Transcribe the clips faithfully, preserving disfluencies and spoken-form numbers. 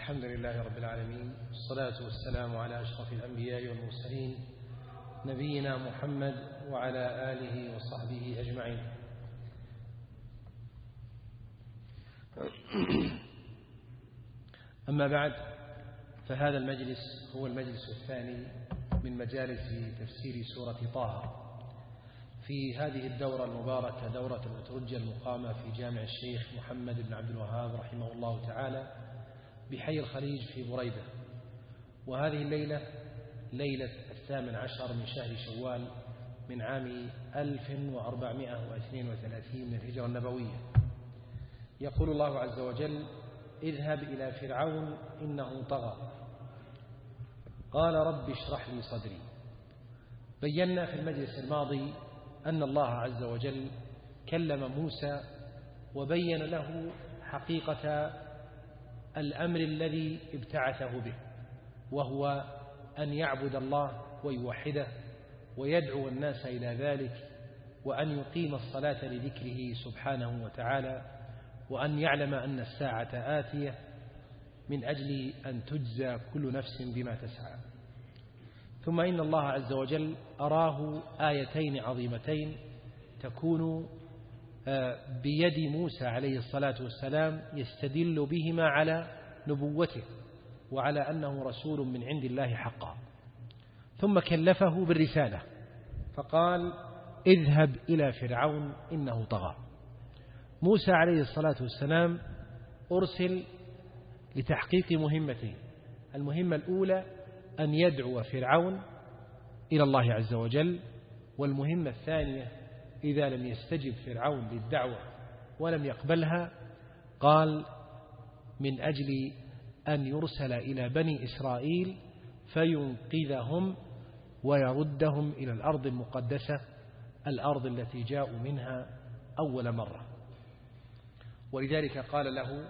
الحمد لله رب العالمين، والصلاة والسلام على أشرف الأنبياء والمرسلين نبينا محمد وعلى آله وصحبه أجمعين. أما بعد، فهذا المجلس هو المجلس الثاني من مجالس تفسير سورة طه في هذه الدورة المباركة، دورة الأترجة المقامة في جامع الشيخ محمد بن عبد الوهاب رحمه الله تعالى بحي الخليج في بريدة. وهذه الليلة ليلة الثامن عشر من شهر شوال من عام ألف وأربعمائة واثنين وثلاثين من الهجرة النبوية. يقول الله عز وجل: اذهب إلى فرعون إنه طغى قال رب اشرح لي صدري. بينا في المجلس الماضي أن الله عز وجل كلم موسى وبين له حقيقة الأمر الذي ابتعثه به، وهو أن يعبد الله ويوحده ويدعو الناس إلى ذلك، وأن يقيم الصلاة لذكره سبحانه وتعالى، وأن يعلم أن الساعة آتية من أجل أن تجزى كل نفس بما تسعى. ثم إن الله عز وجل أراه آيتين عظيمتين تكون بيد موسى عليه الصلاة والسلام يستدل بهما على نبوته وعلى أنه رسول من عند الله حقا. ثم كلفه بالرسالة فقال: اذهب إلى فرعون إنه طغى. موسى عليه الصلاة والسلام أرسل لتحقيق مهمتين: المهمة الأولى أن يدعو فرعون إلى الله عز وجل، والمهمة الثانية إذا لم يستجب فرعون للدعوة ولم يقبلها قال من أجل أن يرسل إلى بني إسرائيل فينقذهم ويردهم إلى الأرض المقدسة، الأرض التي جاءوا منها أول مرة. ولذلك قال له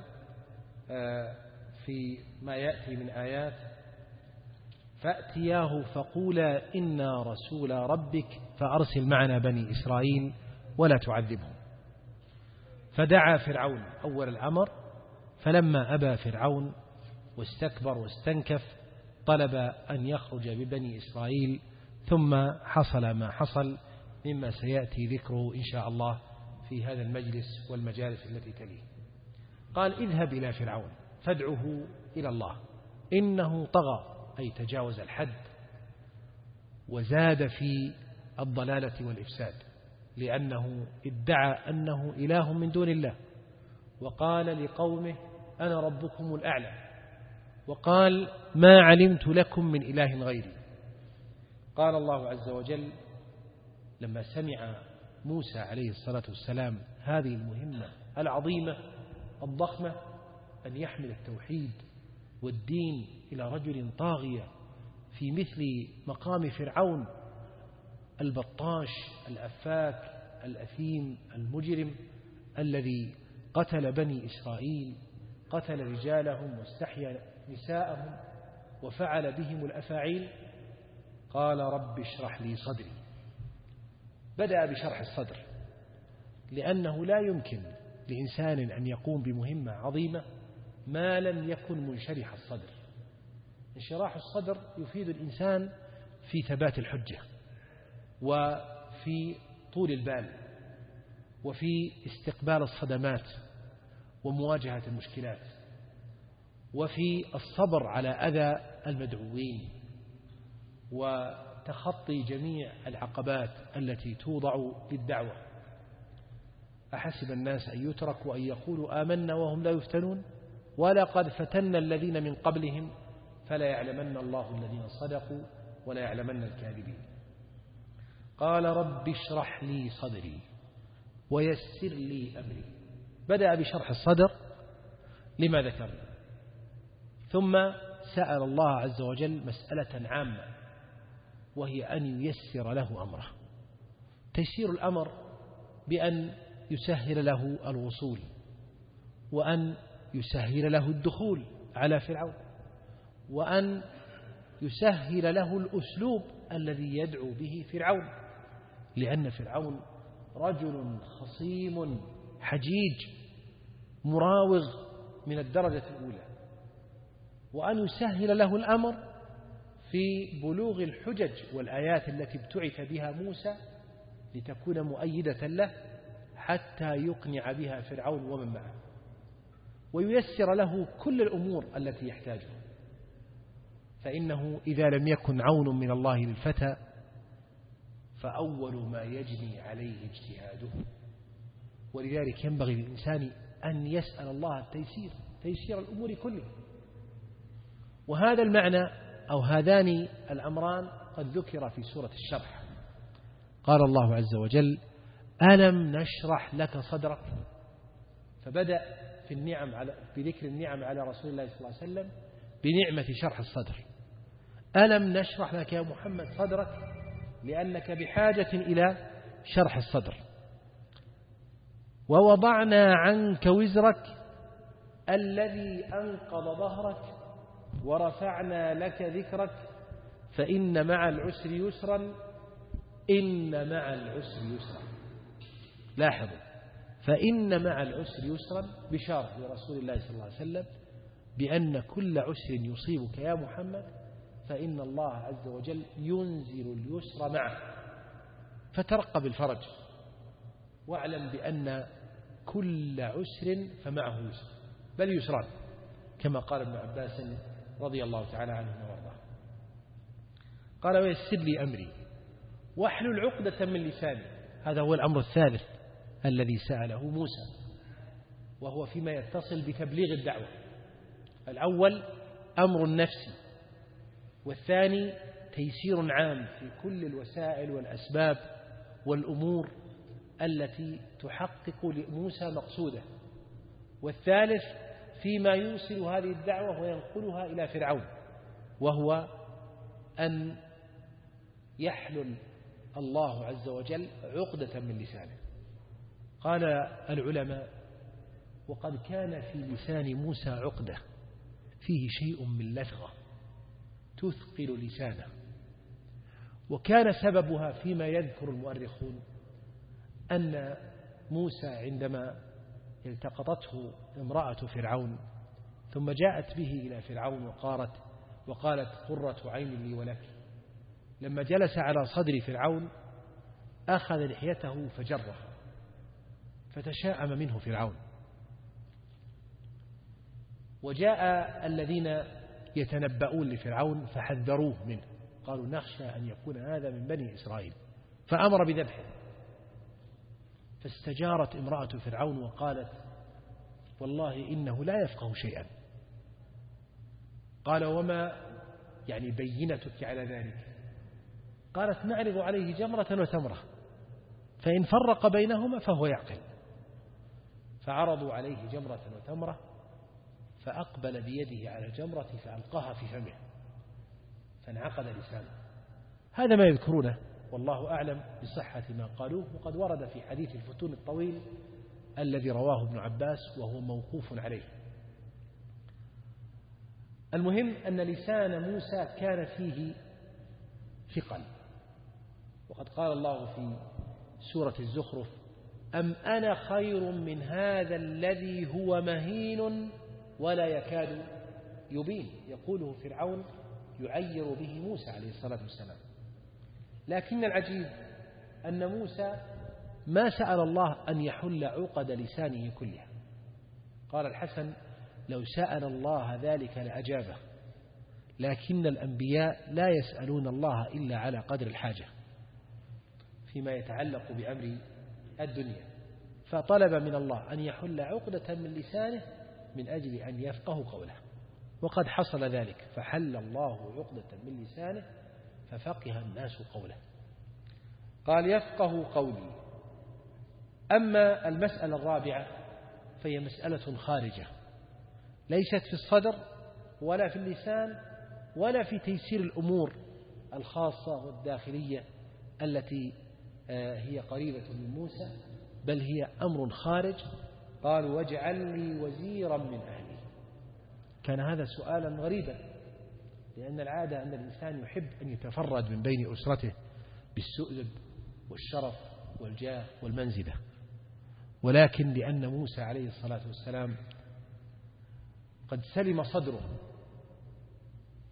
في ما يأتي من آيات: فأتياه فقولا إنا رسول ربك فأرسل معنا بني إسرائيل ولا تعذبهم. فدعا فرعون أول الأمر، فلما أبى فرعون واستكبر واستنكف طلب أن يخرج ببني إسرائيل، ثم حصل ما حصل مما سيأتي ذكره إن شاء الله في هذا المجلس والمجالس التي تليه. قال: اذهب إلى فرعون فادعه إلى الله إنه طغى، أي تجاوز الحد وزاد في الضلالة والإفساد، لأنه ادعى أنه إله من دون الله، وقال لقومه أنا ربكم الأعلى، وقال ما علمت لكم من إله غيري. قال الله عز وجل لما سمع موسى عليه الصلاة والسلام هذه المهمة العظيمة الضخمة أن يحمل التوحيد والدين إلى رجل طاغية في مثل مقام فرعون البطاش الأفاك الأثيم المجرم الذي قتل بني إسرائيل، قتل رجالهم واستحيا نساءهم وفعل بهم الأفاعيل، قال رب اشرح لي صدري. بدأ بشرح الصدر، لأنه لا يمكن لإنسان أن يقوم بمهمة عظيمة ما لم يكن منشرح الصدر. انشراح الصدر يفيد الإنسان في ثبات الحجة وفي طول البال وفي استقبال الصدمات ومواجهة المشكلات وفي الصبر على أذى المدعوين وتخطي جميع العقبات التي توضع للدعوة. أحسب الناس أن يتركوا أن يقولوا آمنا وهم لا يفتنون ولقد فتنا الذين من قبلهم فلا يعلمن الله الذين صدقوا ولا يعلمن الكاذبين. قال رب اشرح لي صدري ويسر لي أمري. بدأ بشرح الصدر لما ذكرنا، ثم سأل الله عز وجل مسألة عامة، وهي أن ييسر له أمره. تيسير الأمر بأن يسهل له الوصول، وأن يسهل له الدخول على فرعون، وأن يسهل له الأسلوب الذي يدعو به فرعون، لأن فرعون رجل خصيم حجيج مراوغ من الدرجة الأولى، وأن يسهل له الأمر في بلوغ الحجج والآيات التي ابتعث بها موسى لتكون مؤيدة له حتى يقنع بها فرعون ومن معه، وييسر له كل الأمور التي يحتاجها. فإنه إذا لم يكن عون من الله للفتى فأول ما يجني عليه اجتهاده. ولذلك ينبغي للإنسان أن يسأل الله التيسير، تيسير الأمور كلها. وهذا المعنى أو هذان الأمران قد ذكر في سورة الشرح. قال الله عز وجل: ألم نشرح لك صدرك. فبدأ في النعم على بذكر النعم على رسول الله صلى الله عليه وسلم بنعمة شرح الصدر. ألم نشرح لك يا محمد صدرك، لأنك بحاجة إلى شرح الصدر. ووضعنا عنك وزرك الذي أنقض ظهرك ورفعنا لك ذكرك فإن مع العسر يسرا إن مع العسر يسرا. لاحظوا، فإن مع العسر يسرا بشارة لرسول الله صلى الله عليه وسلم بأن كل عسر يصيبك يا محمد فإن الله عز وجل ينزل اليسر معه، فترقب الفرج واعلم بأن كل عسر فمعه يسر، بل يسران، كما قال ابن عباس رضي الله تعالى عنه وارضاه. قال: ويسر لي أمري واحلل عقدة من لساني. هذا هو الأمر الثالث الذي سأله موسى، وهو فيما يتصل بتبليغ الدعوة. الأول أمر نفسي، والثاني تيسير عام في كل الوسائل والأسباب والأمور التي تحقق لموسى مقصوده، والثالث فيما يوصل هذه الدعوة وينقلها إلى فرعون، وهو أن يحلل الله عز وجل عقدة من لسانه. قال العلماء: وقد كان في لسان موسى عقدة فيه شيء من لثغة تثقل لسانه، وكان سببها فيما يذكر المؤرخون أن موسى عندما التقطته امرأة فرعون ثم جاءت به إلى فرعون وقالت وقالت قرة عين لي ولك، لما جلس على صدر فرعون أخذ لحيته فجرها فتشاءم منه فرعون. وجاء الذين يتنبؤون لفرعون فحذروه منه، قالوا: نخشى أن يكون هذا من بني إسرائيل، فأمر بذبحه. فاستجارت امرأة فرعون وقالت: والله إنه لا يفقه شيئا. قال: وما يعني بينتك على ذلك؟ قالت: نعرض عليه جمرة وتمرة فإن فرق بينهما فهو يعقل. فعرضوا عليه جمرة وتمرة فأقبل بيده على الجمرة فألقاها في فمه فانعقد لسانه. هذا ما يذكرونه، والله أعلم بصحة ما قالوه، وقد ورد في حديث الفتون الطويل الذي رواه ابن عباس وهو موقوف عليه. المهم أن لسان موسى كان فيه ثقل، وقد قال الله في سورة الزخرف: أم أنا خير من هذا الذي هو مهين ولا يكاد يبين. يقوله فرعون يعير به موسى عليه الصلاة والسلام. لكن العجيب أن موسى ما سأل الله أن يحل عقد لسانه كلها. قال الحسن: لو سأل الله ذلك لأجابه، لكن الأنبياء لا يسألون الله إلا على قدر الحاجة فيما يتعلق بأمر الدنيا، فطلب من الله أن يحل عقدة من لسانه من أجل أن يفقه قوله، وقد حصل ذلك، فحل الله عقدة من لسانه ففقه الناس قوله. قال: يفقه قولي. أما المسألة الرابعة فهي مسألة خارجة، ليست في الصدر ولا في اللسان ولا في تيسير الأمور الخاصة والداخلية التي هي قريبة من موسى، بل هي أمر خارج. قال: واجعل لي وزيرا من أهلي. كان هذا سؤالا غريبا، لأن العادة أن الإنسان يحب أن يتفرد من بين أسرته بالسؤدد والشرف والجاه والمنزلة، ولكن لأن موسى عليه الصلاة والسلام قد سلم صدره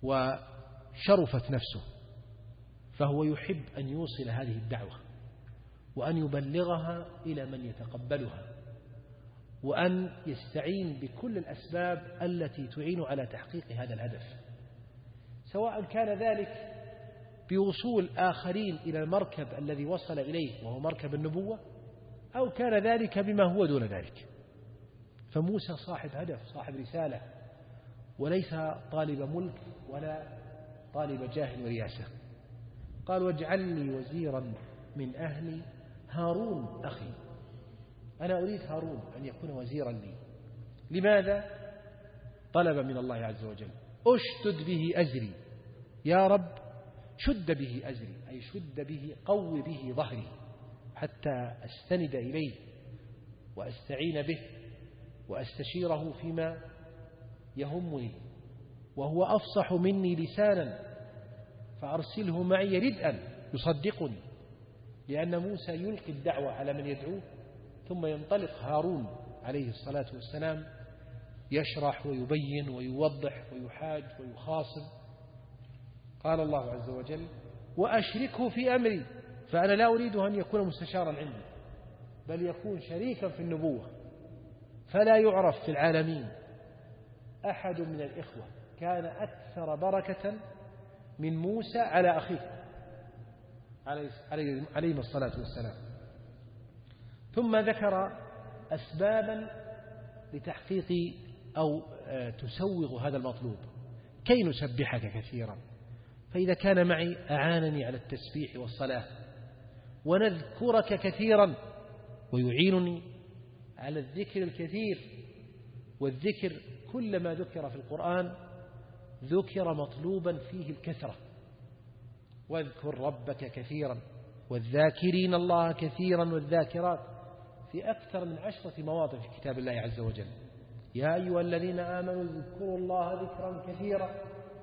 وشرفت نفسه، فهو يحب أن يوصل هذه الدعوة وأن يبلغها إلى من يتقبلها، وأن يستعين بكل الأسباب التي تعين على تحقيق هذا الهدف، سواء كان ذلك بوصول آخرين إلى المركب الذي وصل إليه وهو مركب النبوة، أو كان ذلك بما هو دون ذلك. فموسى صاحب هدف، صاحب رسالة، وليس طالب ملك ولا طالب جاه ورياسة. قال واجعل لي وزيرا من أهلي هارون أخي، أنا أريد هارون أن يكون وزيرا لي. لماذا؟ طلب من الله عز وجل أشدد به أزري، يا رب شد به أزري، أي شد به، قو به ظهري حتى أستند إليه وأستعين به وأستشيره فيما يهمني، وهو أفصح مني لسانا فأرسله معي ردءا يصدقني، لأن موسى يلقي الدعوة على من يدعوه، ثم ينطلق هارون عليه الصلاة والسلام يشرح ويبين ويوضح ويحاج ويخاصم. قال الله عز وجل وأشركه في أمري، فأنا لا أريد أن يكون مستشارا عندي، بل يكون شريكا في النبوة. فلا يعرف في العالمين أحد من الإخوة كان أكثر بركة من موسى على أخيه عليه الصلاة والسلام. ثم ذكر أسبابا لتحقيق أو تسوغ هذا المطلوب. كي نسبحك كثيرا، فإذا كان معي أعانني على التسبيح والصلاة، ونذكرك كثيرا ويعينني على الذكر الكثير. والذكر كلما ذكر في القرآن ذكر مطلوبا فيه الكثرة. واذكر ربك كثيرا والذاكرين الله كثيرا والذاكرات، في أكثر من عشرة مواضع في كتاب الله عز وجل. يا أيها الذين آمنوا اذكروا الله ذكرا كثيرا.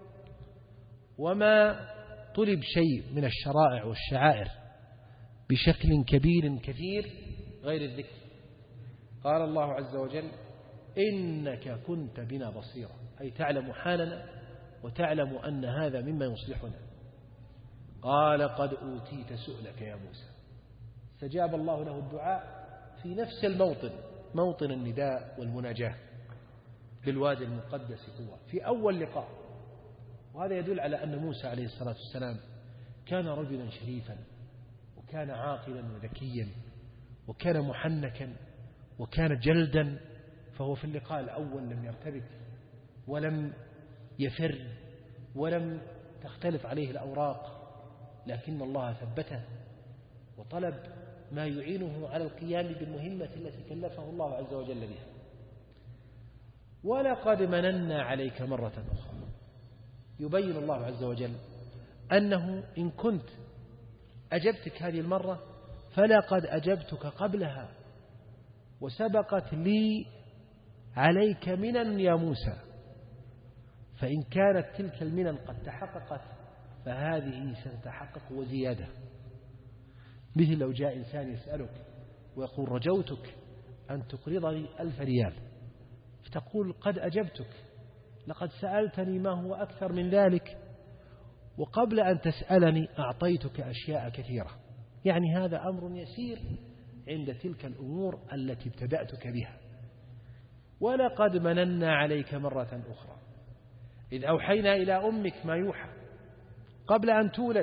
وما طلب شيء من الشرائع والشعائر بشكل كبير كثير غير الذكر. قال الله عز وجل إنك كنت بنا بصيرا، أي تعلم حالنا وتعلم أن هذا مما يصلحنا. قال قد أوتيت سؤلك يا موسى. استجاب الله له الدعاء في نفس الموطن، موطن النداء والمناجاة بالوادي المقدس طوى، في أول لقاء. وهذا يدل على أن موسى عليه الصلاة والسلام كان رجلا شريفا، وكان عاقلا وذكيا، وكان محنكا، وكان جلدا. فهو في اللقاء الأول لم يرتبك ولم يفر ولم تختلف عليه الأوراق، لكن الله ثبته وطلب ما يعينه على القيام بالمهمة التي كلفه الله عز وجل بها. ولقد مننا عليك مرة أخرى، يبين الله عز وجل أنه إن كنت أجبتك هذه المرة فلقد أجبتك قبلها، وسبقت لي عليك منن يا موسى. فإن كانت تلك المنن قد تحققت فهذه ستتحقق وزيادة. مثل لو جاء إنسان يسألك ويقول رجوتك أن تقرضني ألف ريال، فتقول قد أجبتك، لقد سألتني ما هو أكثر من ذلك، وقبل أن تسألني أعطيتك أشياء كثيرة. يعني هذا أمر يسير عند تلك الأمور التي ابتدأتك بها. ولقد مننا عليك مرة أخرى إذ أوحينا إلى أمك ما يوحى قبل أن تولد.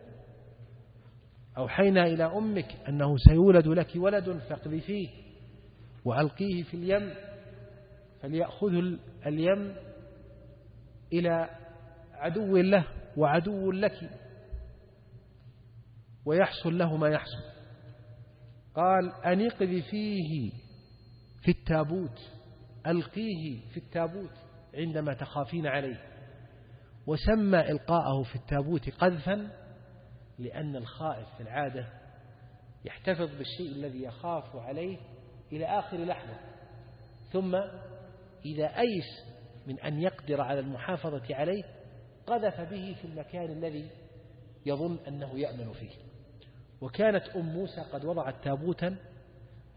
أوحينا إلى أمك أنه سيولد لك ولد فاقذفيه وألقيه في اليم فليأخذه اليم إلى عدو له وعدو لك ويحصل له ما يحصل. قال أن اقذفيه في التابوت، ألقيه في التابوت عندما تخافين عليه. وسمى إلقاءه في التابوت قذفا لأن الخائف في العادة يحتفظ بالشيء الذي يخاف عليه إلى آخر لحظة، ثم إذا أيس من أن يقدر على المحافظة عليه قذف به في المكان الذي يظن أنه يأمن فيه. وكانت أم موسى قد وضعت تابوتا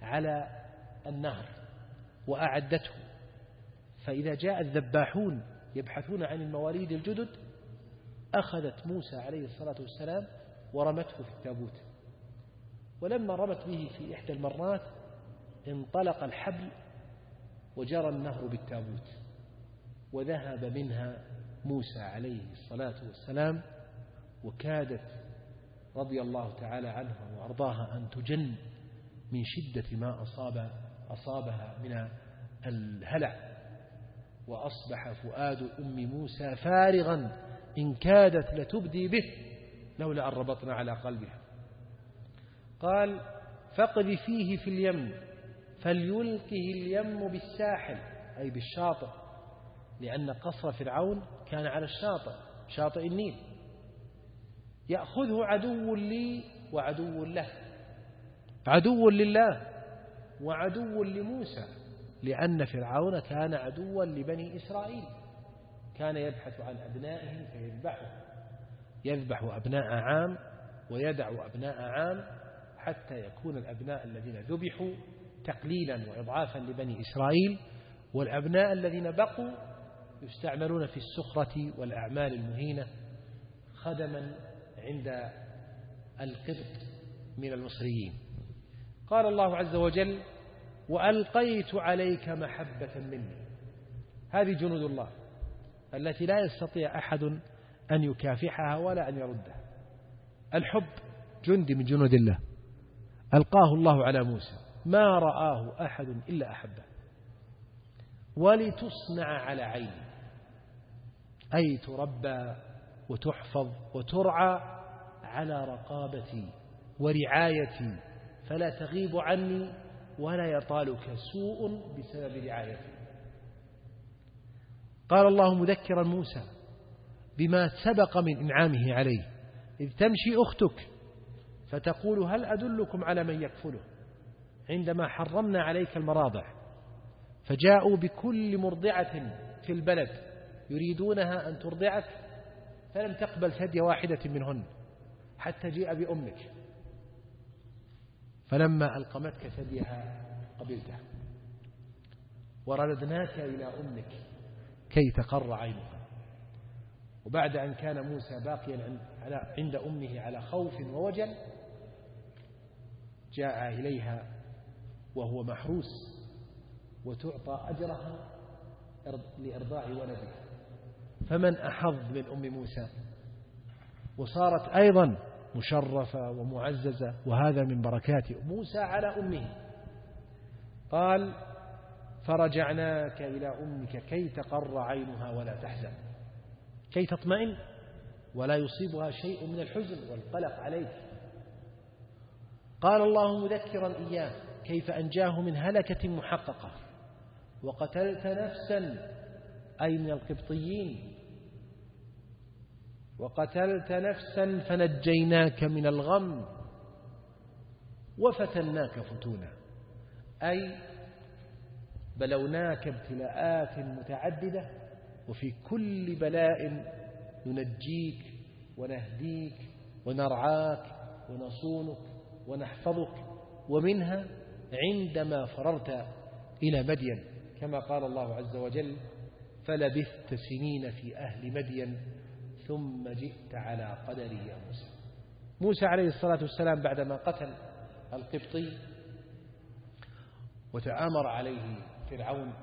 على النهر وأعدته، فإذا جاء الذباحون يبحثون عن المواليد الجدد، أخذت موسى عليه الصلاة والسلام ورمته في التابوت، ولما رمت به في إحدى المرات انطلق الحبل وجرى النهر بالتابوت، وذهب منها موسى عليه الصلاة والسلام، وكادت رضي الله تعالى عنها وأرضاها أن تجن من شدة ما أصاب أصابها من الهلع، وأصبح فؤاد أم موسى فارغا إن كادت لتبدي به لولا أن ربطنا على قلبها. قال: فاقذفيه في اليم فليلقه اليم بالساحل، أي بالشاطئ، لأن قصر فرعون كان على الشاطئ، شاطئ النيل. يأخذه عدو لي وعدو له، عدو لله وعدو لموسى، لأن فرعون كان عدوا لبني إسرائيل، كان يبحث عن أبنائه فيذبحه، يذبح أبناء عام ويدع أبناء عام، حتى يكون الأبناء الذين ذبحوا تقليلا وإضعافا لبني إسرائيل، والأبناء الذين بقوا يستعملون في السخرة والأعمال المهينة خدما عند القبط من المصريين. قال الله عز وجل: وألقيت عليك محبة مني. هذه جنود الله التي لا يستطيع أحد أن يكافحها ولا أن يردها. الحب جند من جنود الله، ألقاه الله على موسى، ما رآه أحد إلا أحبه. ولتصنع على عيني، أي تربى وتحفظ وترعى على رقابتي ورعايتي، فلا تغيب عني ولا يطالك سوء بسبب رعايتي. قال الله مذكرا موسى بما سبق من إنعامه عليه: إذ تمشي أختك فتقول هل أدلكم على من يكفله، عندما حرمنا عليك المراضع، فجاءوا بكل مرضعة في البلد يريدونها أن ترضعك، فلم تقبل ثدي واحدة منهن حتى جاء بأمك، فلما ألقمتك ثديها قبلتها، ورددناك إلى أمك كي تقر عينها. وبعد أن كان موسى باقيا عند أمه على خوف ووجل، جاء إليها وهو محروس وتعطى أجرها لإرضاع ولده، فمن أحظ من أم موسى، وصارت أيضا مشرفة ومعززة، وهذا من بركات موسى على أمه. قال: فرجعناك إلى أمك كي تقر عينها ولا تحزن، كي تطمئن ولا يصيبها شيء من الحزن والقلق عليك. قال الله مذكرا إياه كيف أنجاه من هلكة محققة: وقتلت نفسا، أي من القبطيين، وقتلت نفسا فنجيناك من الغم وفتناك فتونا، أي بلوناك ابتلاءات متعددة، وفي كل بلاء ننجيك ونهديك ونرعاك ونصونك ونحفظك، ومنها عندما فررت إلى مدين، كما قال الله عز وجل: فلبثت سنين في أهل مدين ثم جئت على قدري يا موسى. موسى عليه الصلاة والسلام بعدما قتل القبطي وتآمر عليه فرعون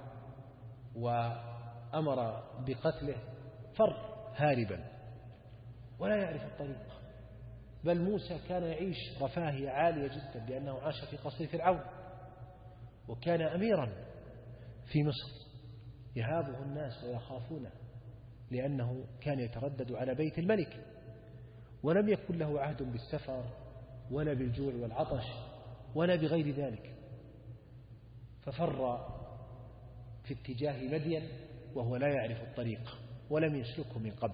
وأمر بقتله، فر هاربا ولا يعرف الطريق، بل موسى كان يعيش رفاهية عالية جدا لأنه عاش في قصر فرعون، وكان أميرا في مصر يهابه الناس ويخافونه، لأنه كان يتردد على بيت الملك، ولم يكن له عهد بالسفر ولا بالجوع والعطش ولا بغير ذلك، ففر في اتجاه مدين وهو لا يعرف الطريق ولم يسلكه من قبل.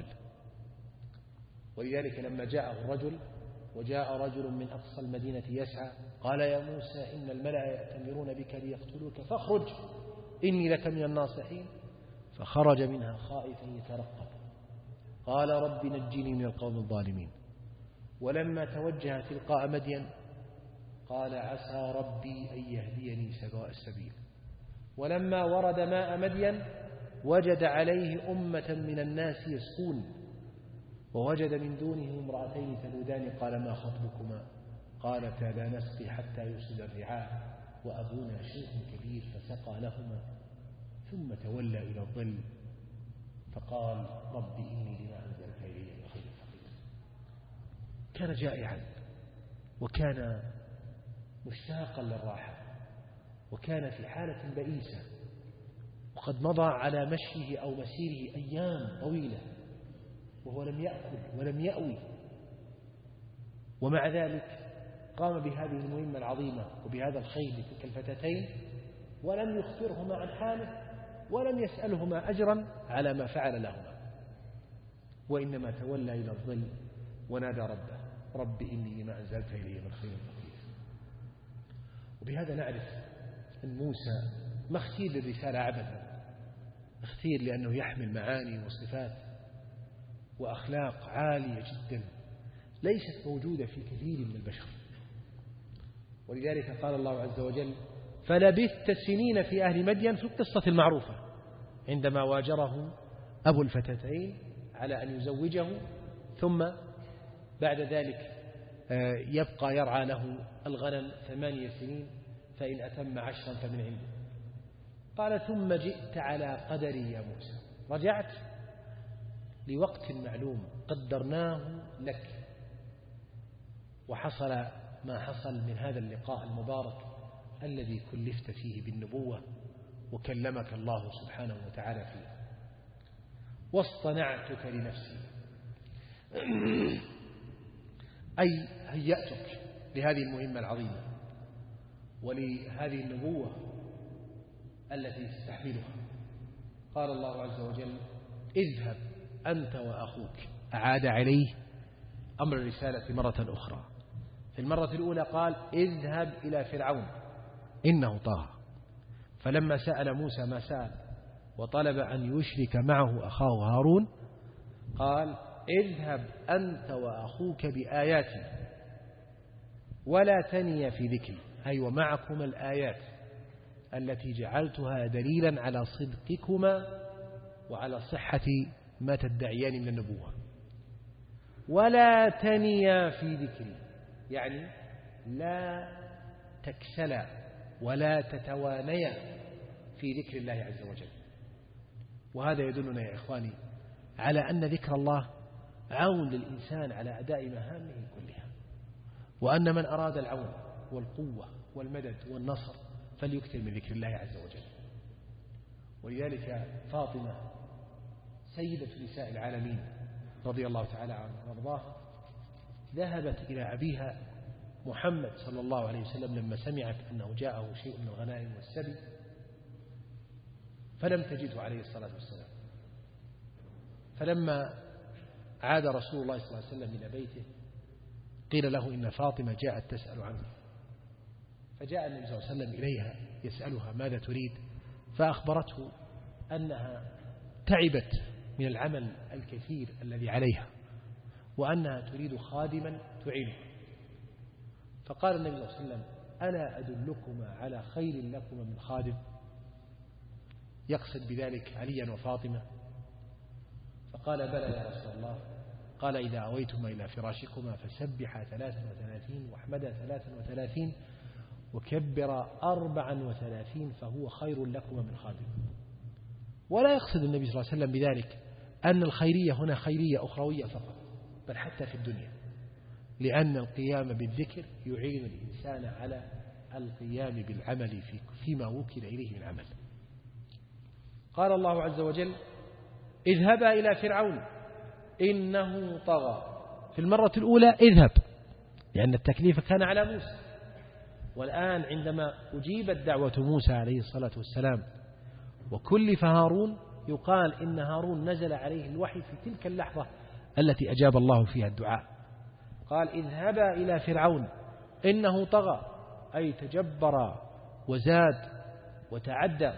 ولذلك لما جاءه الرجل، وجاء رجل من أقصى المدينة يسعى، قال: يا موسى إن الملأ يأتمرون بك ليقتلوك فاخرج إني لك من الناصحين. فخرج منها خائفا يترقب، قال: رب نجني من القوم الظالمين. ولما توجه تلقاء مدين قال: عسى ربي أن يهديني سواء السبيل. ولما ورد ماء مدين وجد عليه أمة من الناس يسقون ووجد من دونهم امرأتين تذودان قال ما خطبكما قالتا لا نسقي حتى يصل الرعاء وأبونا شيخ كبير فسقى لهما ثم تولى إلى الظل فقال رب إني لما أنزلت إلي من خير فقير. كان جائعا وكان مشتاقا للراحة وكان في حالة بئيسة وقد مضى على مشيه أو مسيره أيام طويلة وهو لم يأكل ولم يأوي، ومع ذلك قام بهذه المهمة العظيمة وبهذا الخير لتلك الفتاتين ولم يخبرهما عن حاله ولم يسألهما أجرا على ما فعل لهما، وإنما تولى إلى الظل ونادى ربه رب إني لما أنزلت إلي من خير فقير. وبهذا نعرف أن موسى ما اختير للرسالة عبثا، اختير لأنه يحمل معاني وصفات وأخلاق عالية جدا ليست موجودة في كثير من البشر. ولذلك قال الله عز وجل فلبثت سنين في أهل مدين في القصة المعروفة عندما واجره أبو الفتاتين على أن يزوجه ثم بعد ذلك يبقى يرعى له الغنم ثمانية سنين فإن أتم عشرا فمن عنده. قال ثم جئت على قدري يا موسى، رجعت لوقت معلوم قدرناه لك وحصل ما حصل من هذا اللقاء المبارك الذي كلفت فيه بالنبوة وكلمك الله سبحانه وتعالى فيه. واصطنعتك لنفسي أي هيأتك لهذه المهمة العظيمة ولهذه النبوة التي تستحملها. قال الله عز وجل اذهب أنت وأخوك، أعاد عليه أمر الرسالة مرة أخرى. في المرة الأولى قال اذهب إلى فرعون إنه طغى، فلما سأل موسى ما سأل وطلب أن يشرك معه أخاه هارون قال اذهب أنت وأخوك بآياتي ولا تني في ذكري، أي ومعكما الآيات التي جعلتها دليلا على صدقكما وعلى صحة ما تدعيان من النبوة. ولا تنيا في ذكري يعني لا تكسلا ولا تتوانيا في ذكر الله عز وجل. وهذا يدلنا يا إخواني على أن ذكر الله عون للإنسان على أداء مهامه كلها، وأن من أراد العون والقوة والمدد والنصر فليكثر من ذكر الله عز وجل. ولذلك فاطمة سيدة نساء العالمين رضي الله تعالى عنها وارضاها ذهبت إلى أبيها محمد صلى الله عليه وسلم لما سمعت أنه جاءه شيء من الغنائم والسبي فلم تجده عليه الصلاة والسلام. فلما عاد رسول الله صلى الله عليه وسلم إلى بيته قيل له إن فاطمة جاءت تسأل عنه، فجاء النبي صلى الله عليه وسلم إليها يسألها ماذا تريد، فأخبرته أنها تعبت من العمل الكثير الذي عليها وأنها تريد خادما تعينها. فقال النبي صلى الله عليه وسلم ألا أدلكما على خير لكما من خادم، يقصد بذلك عليا وفاطمة. فقال بلى يا رسول الله. قال إذا أويتما إلى فراشكما فسبحا ثلاثا وثلاثين واحمدا ثلاثا وثلاثين وكبر أربعا وثلاثين فهو خير لكما من خادم. ولا يقصد النبي صلى الله عليه وسلم بذلك أن الخيرية هنا خيرية أخروية فقط، بل حتى في الدنيا، لأن القيام بالذكر يعين الإنسان على القيام بالعمل فيما وكل إليه من عمل. قال الله عز وجل اذهبا إلى فرعون إنه طغى. في المرة الأولى اذهب لأن التكليف كان على موسى، والآن عندما أجيبت دعوة موسى عليه الصلاة والسلام وكلف هارون يقال إن هارون نزل عليه الوحي في تلك اللحظة التي أجاب الله فيها الدعاء. قال اذهبا إلى فرعون إنه طغى أي تجبر وزاد وتعدى،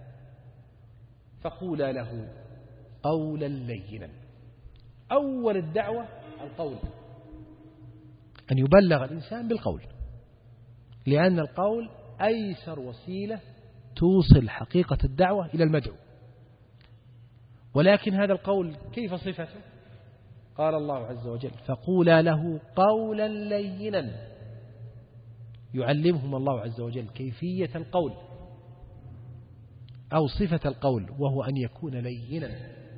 فقولا له قولا لينا. أول الدعوة القول، أن يبلغ الإنسان بالقول، لأن القول أيسر وسيلة توصل حقيقة الدعوة إلى المدعو. ولكن هذا القول كيف صفته؟ قال الله عز وجل فقولا له قولا لينا. يعلمهم الله عز وجل كيفية القول أو صفة القول، وهو أن يكون لينا،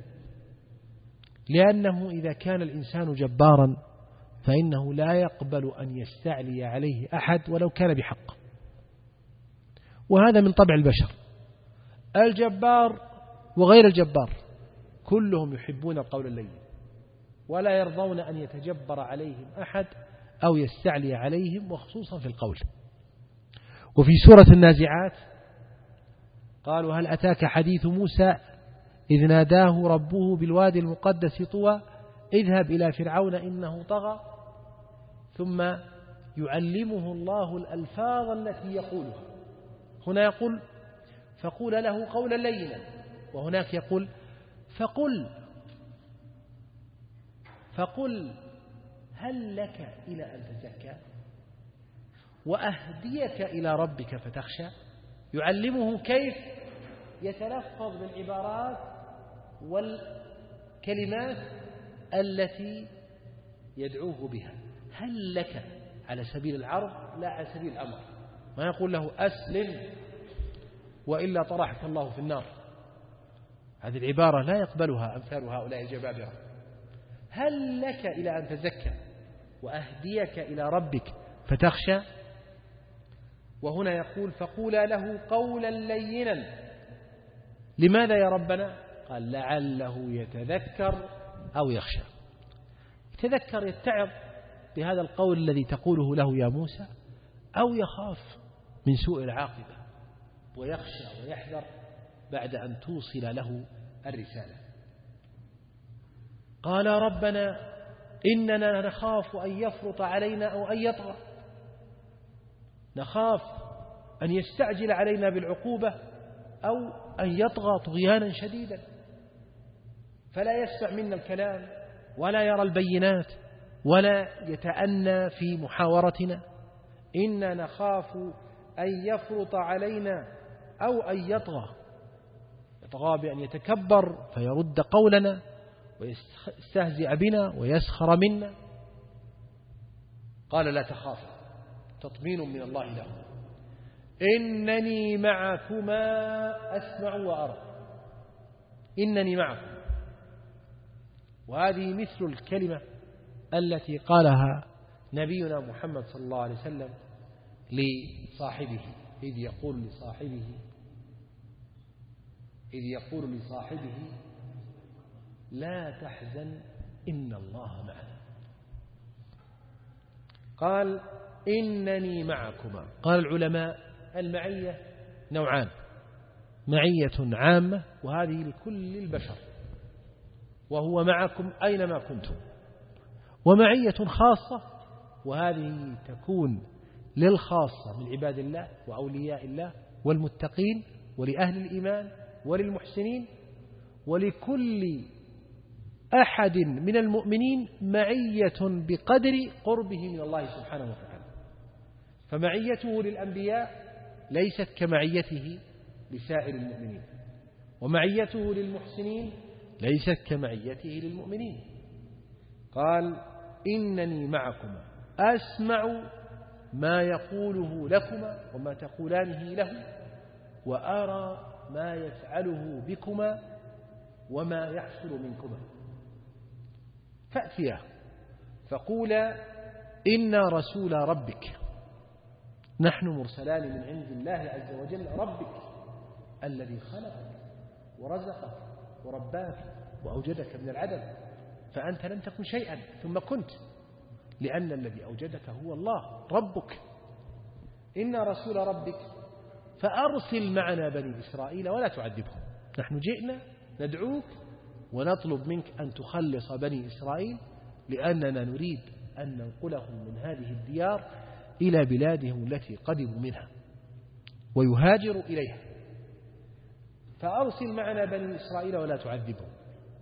لأنه إذا كان الإنسان جبارا فإنه لا يقبل أن يستعلي عليه أحد ولو كان بحق، وهذا من طبع البشر. الجبار وغير الجبار كلهم يحبون القول اللين، ولا يرضون أن يتجبر عليهم أحد أو يستعلي عليهم، وخصوصا في القول. وفي سورة النازعات قالوا هل أتاك حديث موسى إذ ناداه ربه بالوادي المقدس طوى اذهب إلى فرعون إنه طغى، ثم يعلمه الله الألفاظ التي يقولها. هنا يقول فقول له قولا لينا، وهناك يقول فقل فقل هل لك إلى أن تزكى وأهديك إلى ربك فتخشى. يعلمه كيف يتلفظ بالعبارات والكلمات التي يدعوه بها. هل لك على سبيل العرض لا على سبيل الأمر، ما يقول له أسلم وإلا طرحك الله في النار. هذه العبارة لا يقبلها أمثال هؤلاء الجبابرة. هل لك إلى أن تزكى وأهديك إلى ربك فتخشى. وهنا يقول فقولا له قولا لينا. لماذا يا ربنا؟ قال لعله يتذكر أو يخشى. يتذكر يتعظ بهذا القول الذي تقوله له يا موسى، أو يخاف من سوء العاقبة ويخشى ويحذر بعد أن توصل له الرسالة. قال ربنا إننا نخاف أن يفرط علينا أو أن يطغى، نخاف أن يستعجل علينا بالعقوبة أو أن يطغى طغيانا شديدا، فلا يسمع منا الكلام ولا يرى البينات ولا يتأنى في محاورتنا. إنا نخاف أن يفرط علينا أو أن يطغى، يطغى بأن يتكبر فيرد قولنا ويستهزئ بنا ويسخر منا. قال لا تخاف، تطمين من الله له، إنني معكما أسمع وأرى. إنني معكم، وهذه مثل الكلمة التي قالها نبينا محمد صلى الله عليه وسلم لصاحبه إذ يقول لصاحبه إذ يقول لصاحبه لا تحزن إن الله معنا. قال إنني معكما. قال العلماء المعية نوعان، معية عامة وهذه لكل البشر وهو معكم أينما كنتم، ومعية خاصة وهذه تكون للخاصة من عباد الله وأولياء الله والمتقين ولأهل الإيمان وللمحسنين، ولكل أحد من المؤمنين معية بقدر قربه من الله سبحانه وتعالى. فمعيته للأنبياء ليست كمعيته لسائر المؤمنين، ومعيته للمحسنين ليست كمعيته للمؤمنين. قال إنني معكما أسمع ما يقوله لكما وما تقولانه له، وأرى ما يفعله بكما وما يحصل منكما. فأتيا فقولا إنا رسول ربك، نحن مرسلان من عند الله عز وجل ربك الذي خلقك ورزقك ورباك وأوجدك من العدم، فأنت لم تكن شيئا ثم كنت، لأن الذي أوجدك هو الله ربك. إنا رسول ربك فأرسل معنا بني إسرائيل ولا تعذبهم. نحن جئنا ندعوك ونطلب منك أن تخلص بني إسرائيل، لأننا نريد أن ننقلهم من هذه الديار إلى بلادهم التي قدموا منها ويهاجروا إليها. فأرسل معنا بني إسرائيل ولا تعذبهم.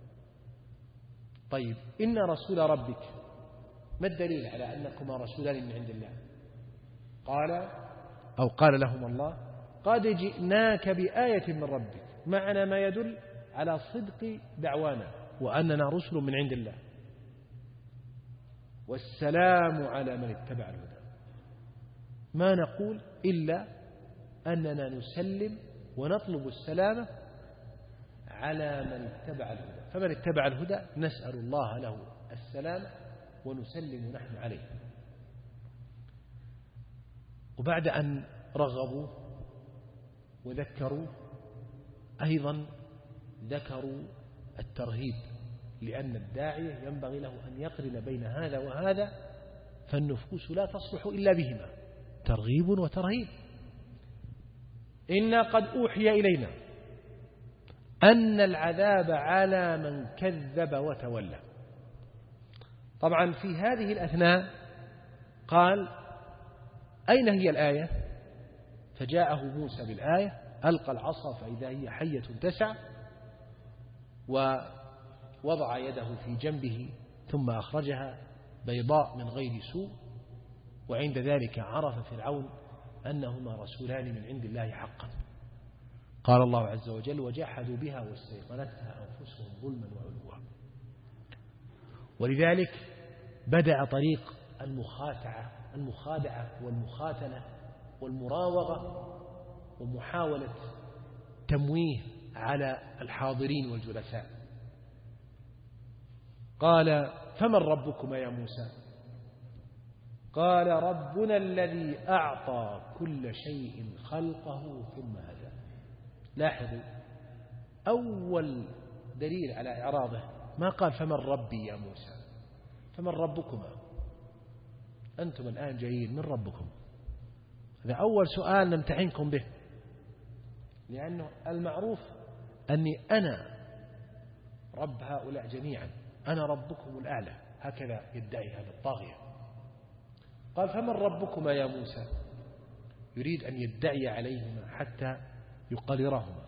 طيب إن رسول ربك، ما الدليل على أنكما رسولان من عند الله؟ قال أو قال لهم الله قد جئناك بآية من ربك. معنا ما يدل على صدق دعوانا وأننا رسل من عند الله، والسلام على من اتبع الهدى. ما نقول إلا أننا نسلم ونطلب السلامة على من اتبع الهدى، فمن اتبع الهدى نسأل الله له السلام ونسلم نحن عليه. وبعد أن رغبوا وذكروا أيضا ذكروا الترهيب، لأن الداعية ينبغي له أن يقرن بين هذا وهذا، فالنفوس لا تصلح إلا بهما، ترغيب وترهيب. إنا قد أوحي إلينا أن العذاب على من كذب وتولى. طبعا في هذه الأثناء قال أين هي الآية؟ فجاءه موسى بالآية، ألقى العصا فإذا هي حية تسعى، ووضع يده في جنبه ثم أخرجها بيضاء من غير سوء، وعند ذلك عرف فرعون أنهما رسولان من عند الله حقا. قال الله عز وجل وجحدوا بها واستيقنتها أنفسهم ظلما وعلوا. ولذلك بدأ طريق المخادعة المخادعة والمخاتلة والمراوغة ومحاولة تمويه على الحاضرين والجلساء. قال فمن ربكما يا موسى؟ قال ربنا الذي أعطى كل شيء خلقه ثم هدى. لاحظوا أول دليل على إعراضه ما قال فمن ربي يا موسى، فمن ربكما؟ أنتم الآن جايين من ربكم، هذا أول سؤال نمتحنكم به، لأنه المعروف أني أنا رب هؤلاء جميعا، أنا ربكم الأعلى، هكذا يدعي هذا الطاغية. قال فمن ربكما يا موسى؟ يريد أن يدعي عليهما حتى يقررهما.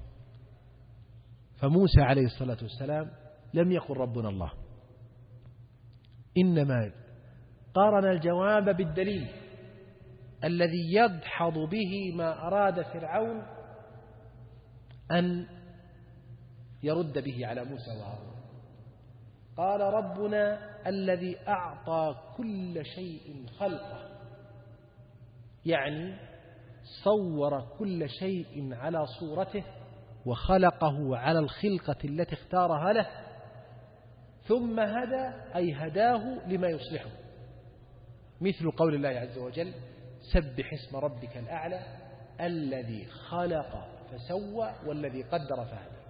فموسى عليه الصلاة والسلام لم يقل ربنا الله، إنما قارن الجواب بالدليل الذي يدحض به ما أراد فرعون أن يرد به على موسى وهارون. قال ربنا الذي أعطى كل شيء خلقه، يعني صور كل شيء على صورته وخلقه على الخلقة التي اختارها له، ثم هدى أي هداه لما يصلحه، مثل قول الله عز وجل سبح اسم ربك الأعلى الذي خلق فسوى والذي قدر فهدى.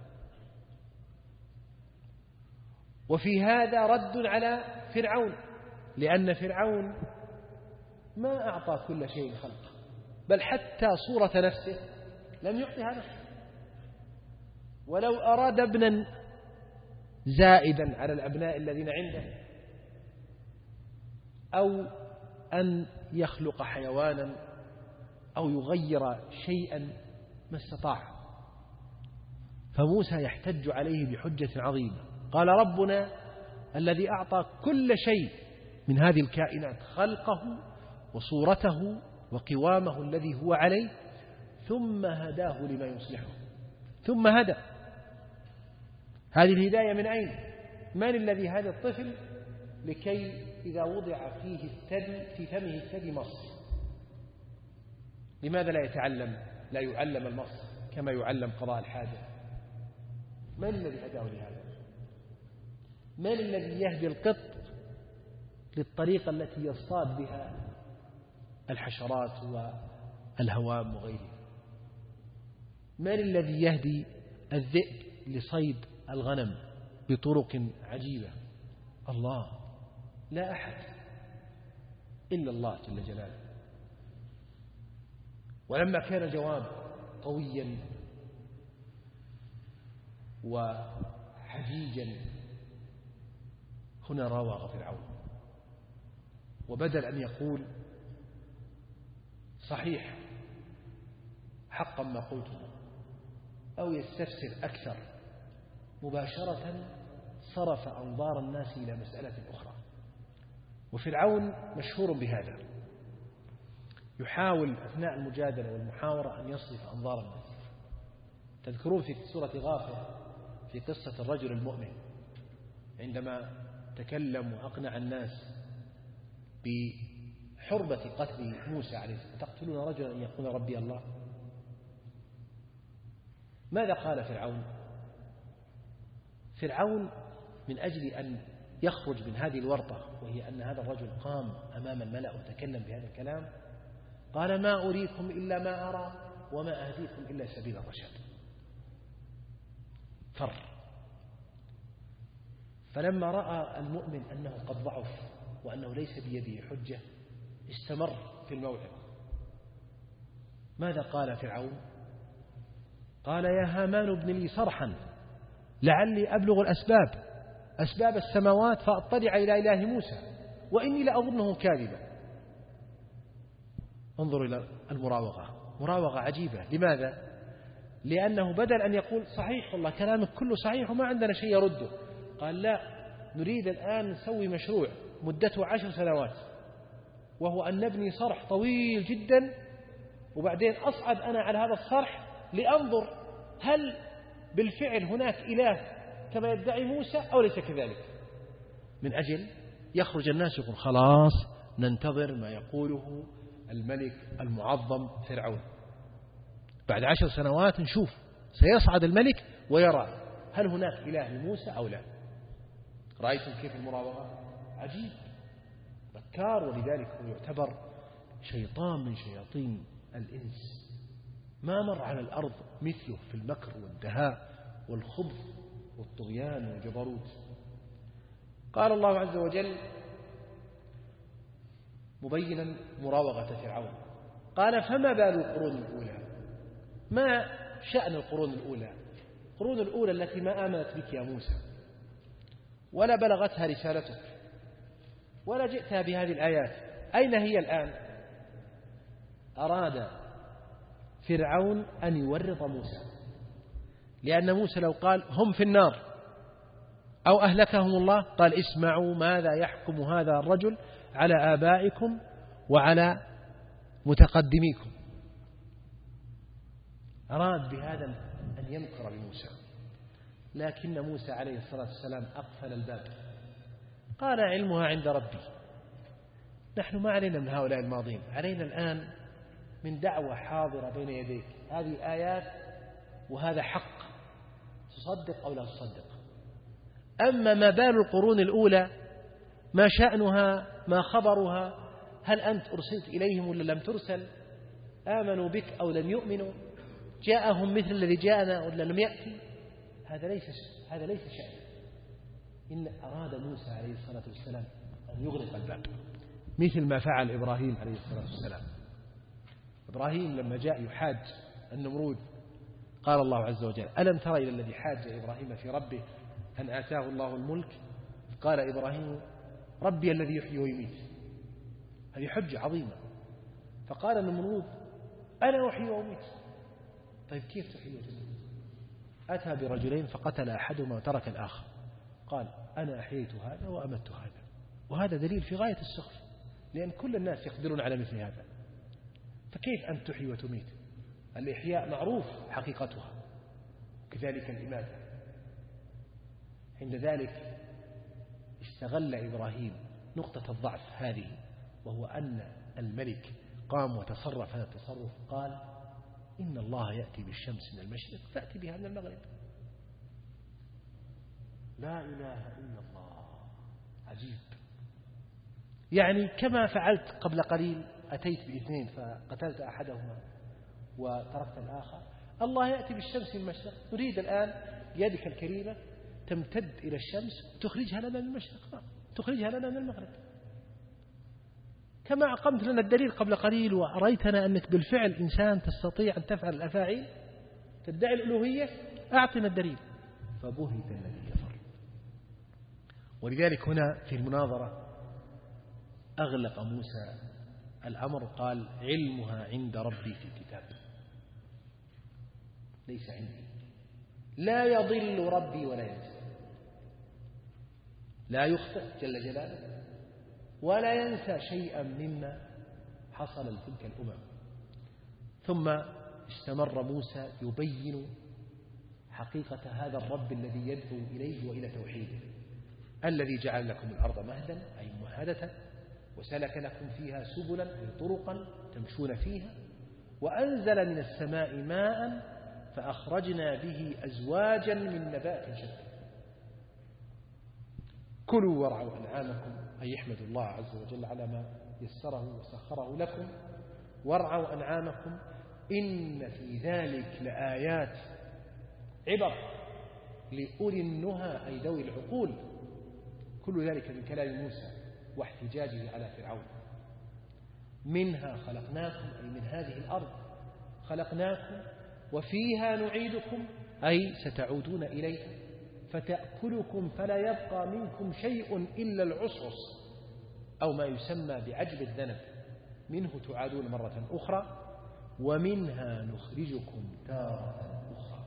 وفي هذا رد على فرعون، لأن فرعون ما أعطى كل شيء خلقه، بل حتى صورة نفسه لم يعطها نفسه. ولو أراد ابنا زائدا على الأبناء الذين عنده أو أن يخلق حيوانا أو يغير شيئا ما استطاع. فموسى يحتج عليه بحجة عظيمة، قال ربنا الذي أعطى كل شيء من هذه الكائنات خلقه وصورته وقوامه الذي هو عليه، ثم هداه لما يصلحه. ثم هدى، هذه الهداية من أين؟ من الذي هدى الطفل لكي إذا وضع فيه الثدي في فمه الثدي مص؟ لماذا لا يتعلم لا يعلم المص كما يعلم قضاء الحاجة؟ من الذي هداه لهذا؟ من الذي يهدي القط للطريقة التي يصطاد بها الحشرات والهوام وغيره؟ من الذي يهدي الذئب لصيد الغنم بطرق عجيبة؟ الله، لا أحد إلا الله جل جلاله. ولما كان الجواب قويا وحجيجا هنا راوغ فرعون، وبدل أن يقول صحيح حقا ما قلته أو يستفسر أكثر، مباشرة صرف أنظار الناس إلى مسألة أخرى. وفرعون مشهور بهذا، يحاول أثناء المجادلة والمحاورة أن يصرف أنظار الناس. تذكرون في سورة غافر في قصة الرجل المؤمن عندما تكلم وأقنع الناس بحرمة قتل موسى عليه السلام: تقتلون رجلا أن يقول ربي الله؟ ماذا قال فرعون؟ فرعون من أجل أن يخرج من هذه الورطة، وهي أن هذا الرجل قام أمام الملأ وتكلم بهذا الكلام، قال: ما أريكم إلا ما أرى وما أهديكم إلا سبيل الرشاد. فر. فلما رأى المؤمن أنه قد ضعف وأنه ليس بيده حجة استمر في الموعظة. ماذا قال فرعون؟ قال: يا هامان ابن لي صرحا لعلي أبلغ الأسباب أسباب السماوات فأطلع إلى إله موسى وإني لأظنه كاذبا. انظروا إلى المراوغة، مراوغة عجيبة. لماذا؟ لأنه بدل أن يقول: صحيح والله كلامك كله صحيح وما عندنا شيء يرده، قال: لا، نريد الآن نسوي مشروع مدته عشر سنوات، وهو أن نبني صرح طويل جدا، وبعدين أصعد أنا على هذا الصرح لأنظر هل بالفعل هناك إله كما يدعي موسى أو ليس كذلك، من أجل يخرج الناس يقول: خلاص ننتظر ما يقوله الملك المعظم فرعون، بعد عشر سنوات نشوف سيصعد الملك ويرى هل هناك إله لموسى أو لا. رأيتم كيف المراوغة؟ عجيب، بكار، ولذلك هو يعتبر شيطان من شياطين الإنس، ما مر على الأرض مثله في المكر والدهاء والخبث والطغيان والجبروت. قال الله عز وجل مبينا مراوغة فرعون، قال: فما بال القرون الأولى؟ ما شأن القرون الأولى؟ القرون الأولى التي ما آمنت بك يا موسى ولا بلغتها رسالتك ولا جئتها بهذه الآيات، أين هي الآن؟ أراد فرعون أن يورط موسى، لأن موسى لو قال هم في النار أو أهلكهم الله قال: اسمعوا ماذا يحكم هذا الرجل على آبائكم وعلى متقدميكم. أراد بهذا أن ينكر بموسى، لكن موسى عليه الصلاة والسلام أقفل الباب، قال: علمها عند ربي، نحن ما علينا من هؤلاء الماضين، علينا الآن من دعوة حاضرة بين يديك، هذه آيات وهذا حق، تصدق أو لا تصدق. أما ما بال القرون الأولى، ما شأنها، ما خبرها، هل أنت أرسلت إليهم ولا لم ترسل، آمنوا بك أو لم يؤمنوا، جاءهم مثل الذي جاءنا ولا لم يأتي، هذا ليس هذا ليس شأن. إن أراد موسى عليه الصلاة والسلام أن يغلق الباب، مثل ما فعل إبراهيم عليه الصلاة والسلام. إبراهيم لما جاء يحاج النمرود قال الله عز وجل: ألم تر إلى الذي حاج إبراهيم في ربه أن آتاه الله الملك؟ قال إبراهيم: ربي الذي يحيي ويميت. هذه حجة عظيمة. فقال النمرود: أنا أحيي وأميت. طيب كيف تحيي وتميت؟ أتى برجلين فقتل أحدهما وترك الآخر، قال: أنا أحييت هذا وأمت هذا. وهذا دليل في غاية السخف، لأن كل الناس يقدرون على مثل هذا، فكيف أن تحيي وتميت؟ الإحياء معروف حقيقتها، كذلك الإماتة. عند ذلك استغل إبراهيم نقطة الضعف هذه، وهو أن الملك قام وتصرف هذا التصرف، قال: إن الله يأتي بالشمس من المشرق فأتي بها من المغرب. لا إله إلا الله. عجيب. يعني كما فعلت قبل قليل، أتيت باثنين فقتلت أحدهما وتركت الآخر، الله يأتي بالشمس من المشرق، نريد الآن يدك الكريمة تمتد إلى الشمس تخرجها لنا من المشرق، تخرجها لنا من المغرب. كما أقمت لنا الدليل قبل قليل وأريتنا أنك بالفعل إنسان تستطيع أن تفعل الأفاعيل، تدعي الألوهية، أعطنا الدليل. فبهت الذي كفر. ولذلك هنا في المناظرة أغلق موسى الأمر، قال: علمها عند ربي في كتاب، ليس عندي، لا يضل ربي ولا ينسى، لا يخطئ جل جلاله ولا ينسى شيئا مما حصل لتلك الأمم. ثم استمر موسى يبين حقيقة هذا الرب الذي يدعو إليه وإلى توحيده، الذي جعل لكم الأرض مهدا أي مهادة، وسلك لكم فيها سبلا أي طرقا تمشون فيها، وأنزل من السماء ماء فأخرجنا به أزواجا من نبات شتى. كلوا وارعوا أنعامكم أي احمدوا الله عز وجل على ما يسره وسخره لكم، وارعوا أنعامكم إن في ذلك لآيات عبر لأولي النهى أي ذوي العقول. كل ذلك من كلام موسى واحتجاجه على فرعون. منها خلقناكم أي من هذه الأرض خلقناكم، وفيها نعيدكم أي ستعودون إليها، فتأكلكم فلا يبقى منكم شيء إلا العصعص أو ما يسمى بعجب الذنب، منه تعادون مرة أخرى، ومنها نخرجكم تارة أخرى.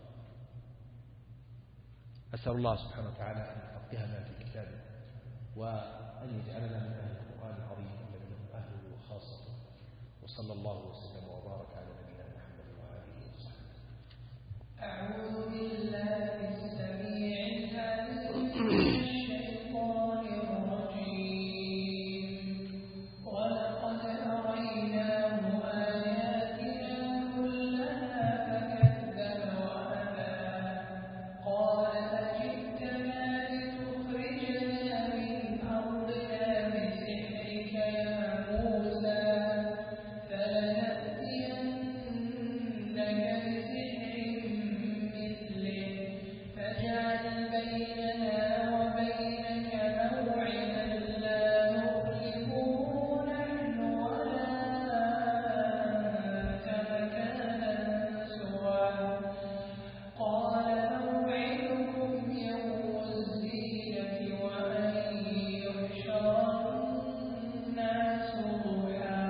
أسأل الله سبحانه وتعالى أن يفقهنا في كتابه، وأن يجعلنا من أهل القرآن العظيم الذين هم أهله وخاصته. وصلى الله وسلم وبارك على نبينا محمد وآله وصحبه. أعوذ بالله السميع العليم من الشيطان الرجيم. ولقد أريناه آياتنا كلها فكذب وأبى. قال أجئتنا لتخرجنا من أرضنا بسحرك يا موسى، فلنأتينك بسحر مثله فاجعل بيننا وبينك موعدا لا نخلفه نحن ولا أنت مكانا سوى. قال موعدكم يوم الزينة وأن يحشر الناس ضحى.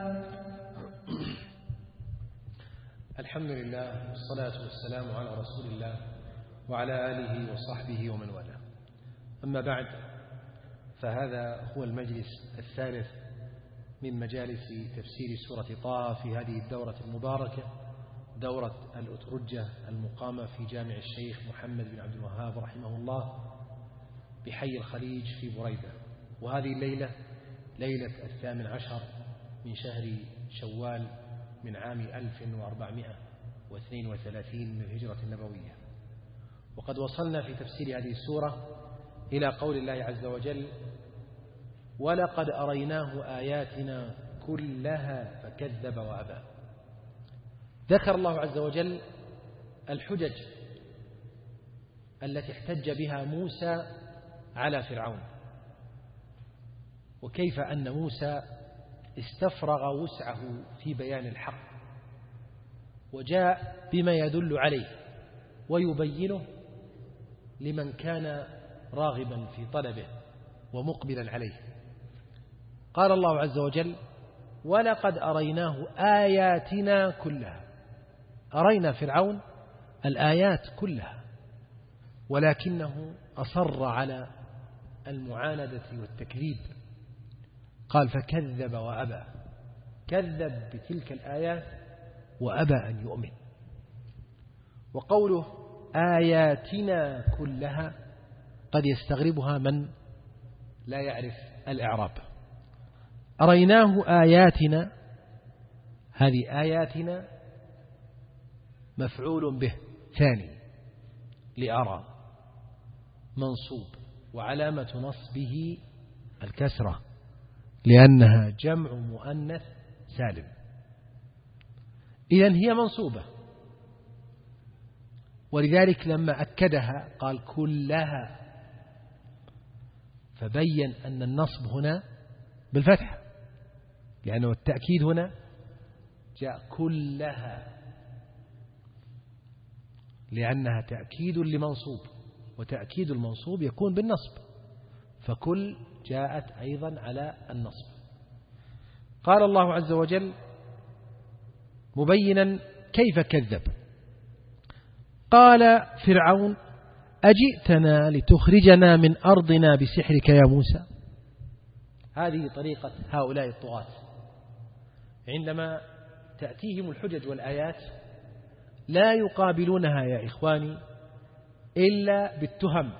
الحمد لله والصلاة والسلام على رسول الله وعلى آله وصحبه ومن والاه. أما بعد، فهذا هو المجلس الثالث من مجالس تفسير سورة طه في هذه الدورة المباركة، دورة الأترجة المقامة في جامع الشيخ محمد بن عبد الوهاب رحمه الله بحي الخليج في بريدة. وهذه الليلة ليلة الثامن عشر من شهر شوال من عام ألف وأربعمائة واثنين وثلاثين من الهجرة النبوية. وقد وصلنا في تفسير هذه السورة إلى قول الله عز وجل: ولقد أريناه آياتنا كلها فكذب وأبى. ذكر الله عز وجل الحجج التي احتج بها موسى على فرعون، وكيف أن موسى استفرغ وسعه في بيان الحق وجاء بما يدل عليه ويبينه لمن كان راغبا في طلبه ومقبلا عليه. قال الله عز وجل: ولقد أريناه آياتنا كلها. أرينا فرعون الآيات كلها، ولكنه أصر على المعاندة والتكذيب. قال: فكذب وأبى، كذب بتلك الآيات وأبى أن يؤمن. وقوله آياتنا كلها قد يستغربها من لا يعرف الإعراب. أريناه آياتنا، هذه آياتنا مفعول به ثاني لأرى، منصوب، وعلامة نصبه الكسرة لأنها جمع مؤنث سالم، إذن هي منصوبة. ولذلك لما أكدها قال كلها، فبين أن النصب هنا بالفتح، لأنه التأكيد هنا جاء كلها لأنها تأكيد لمنصوب، وتأكيد المنصوب يكون بالنصب، فكل جاءت أيضا على النصب. قال الله عز وجل مبينا كيف كذب: قال فرعون أجئتنا لتخرجنا من أرضنا بسحرك يا موسى. هذه طريقة هؤلاء الطغاة، عندما تأتيهم الحجج والآيات لا يقابلونها يا إخواني إلا بالتهم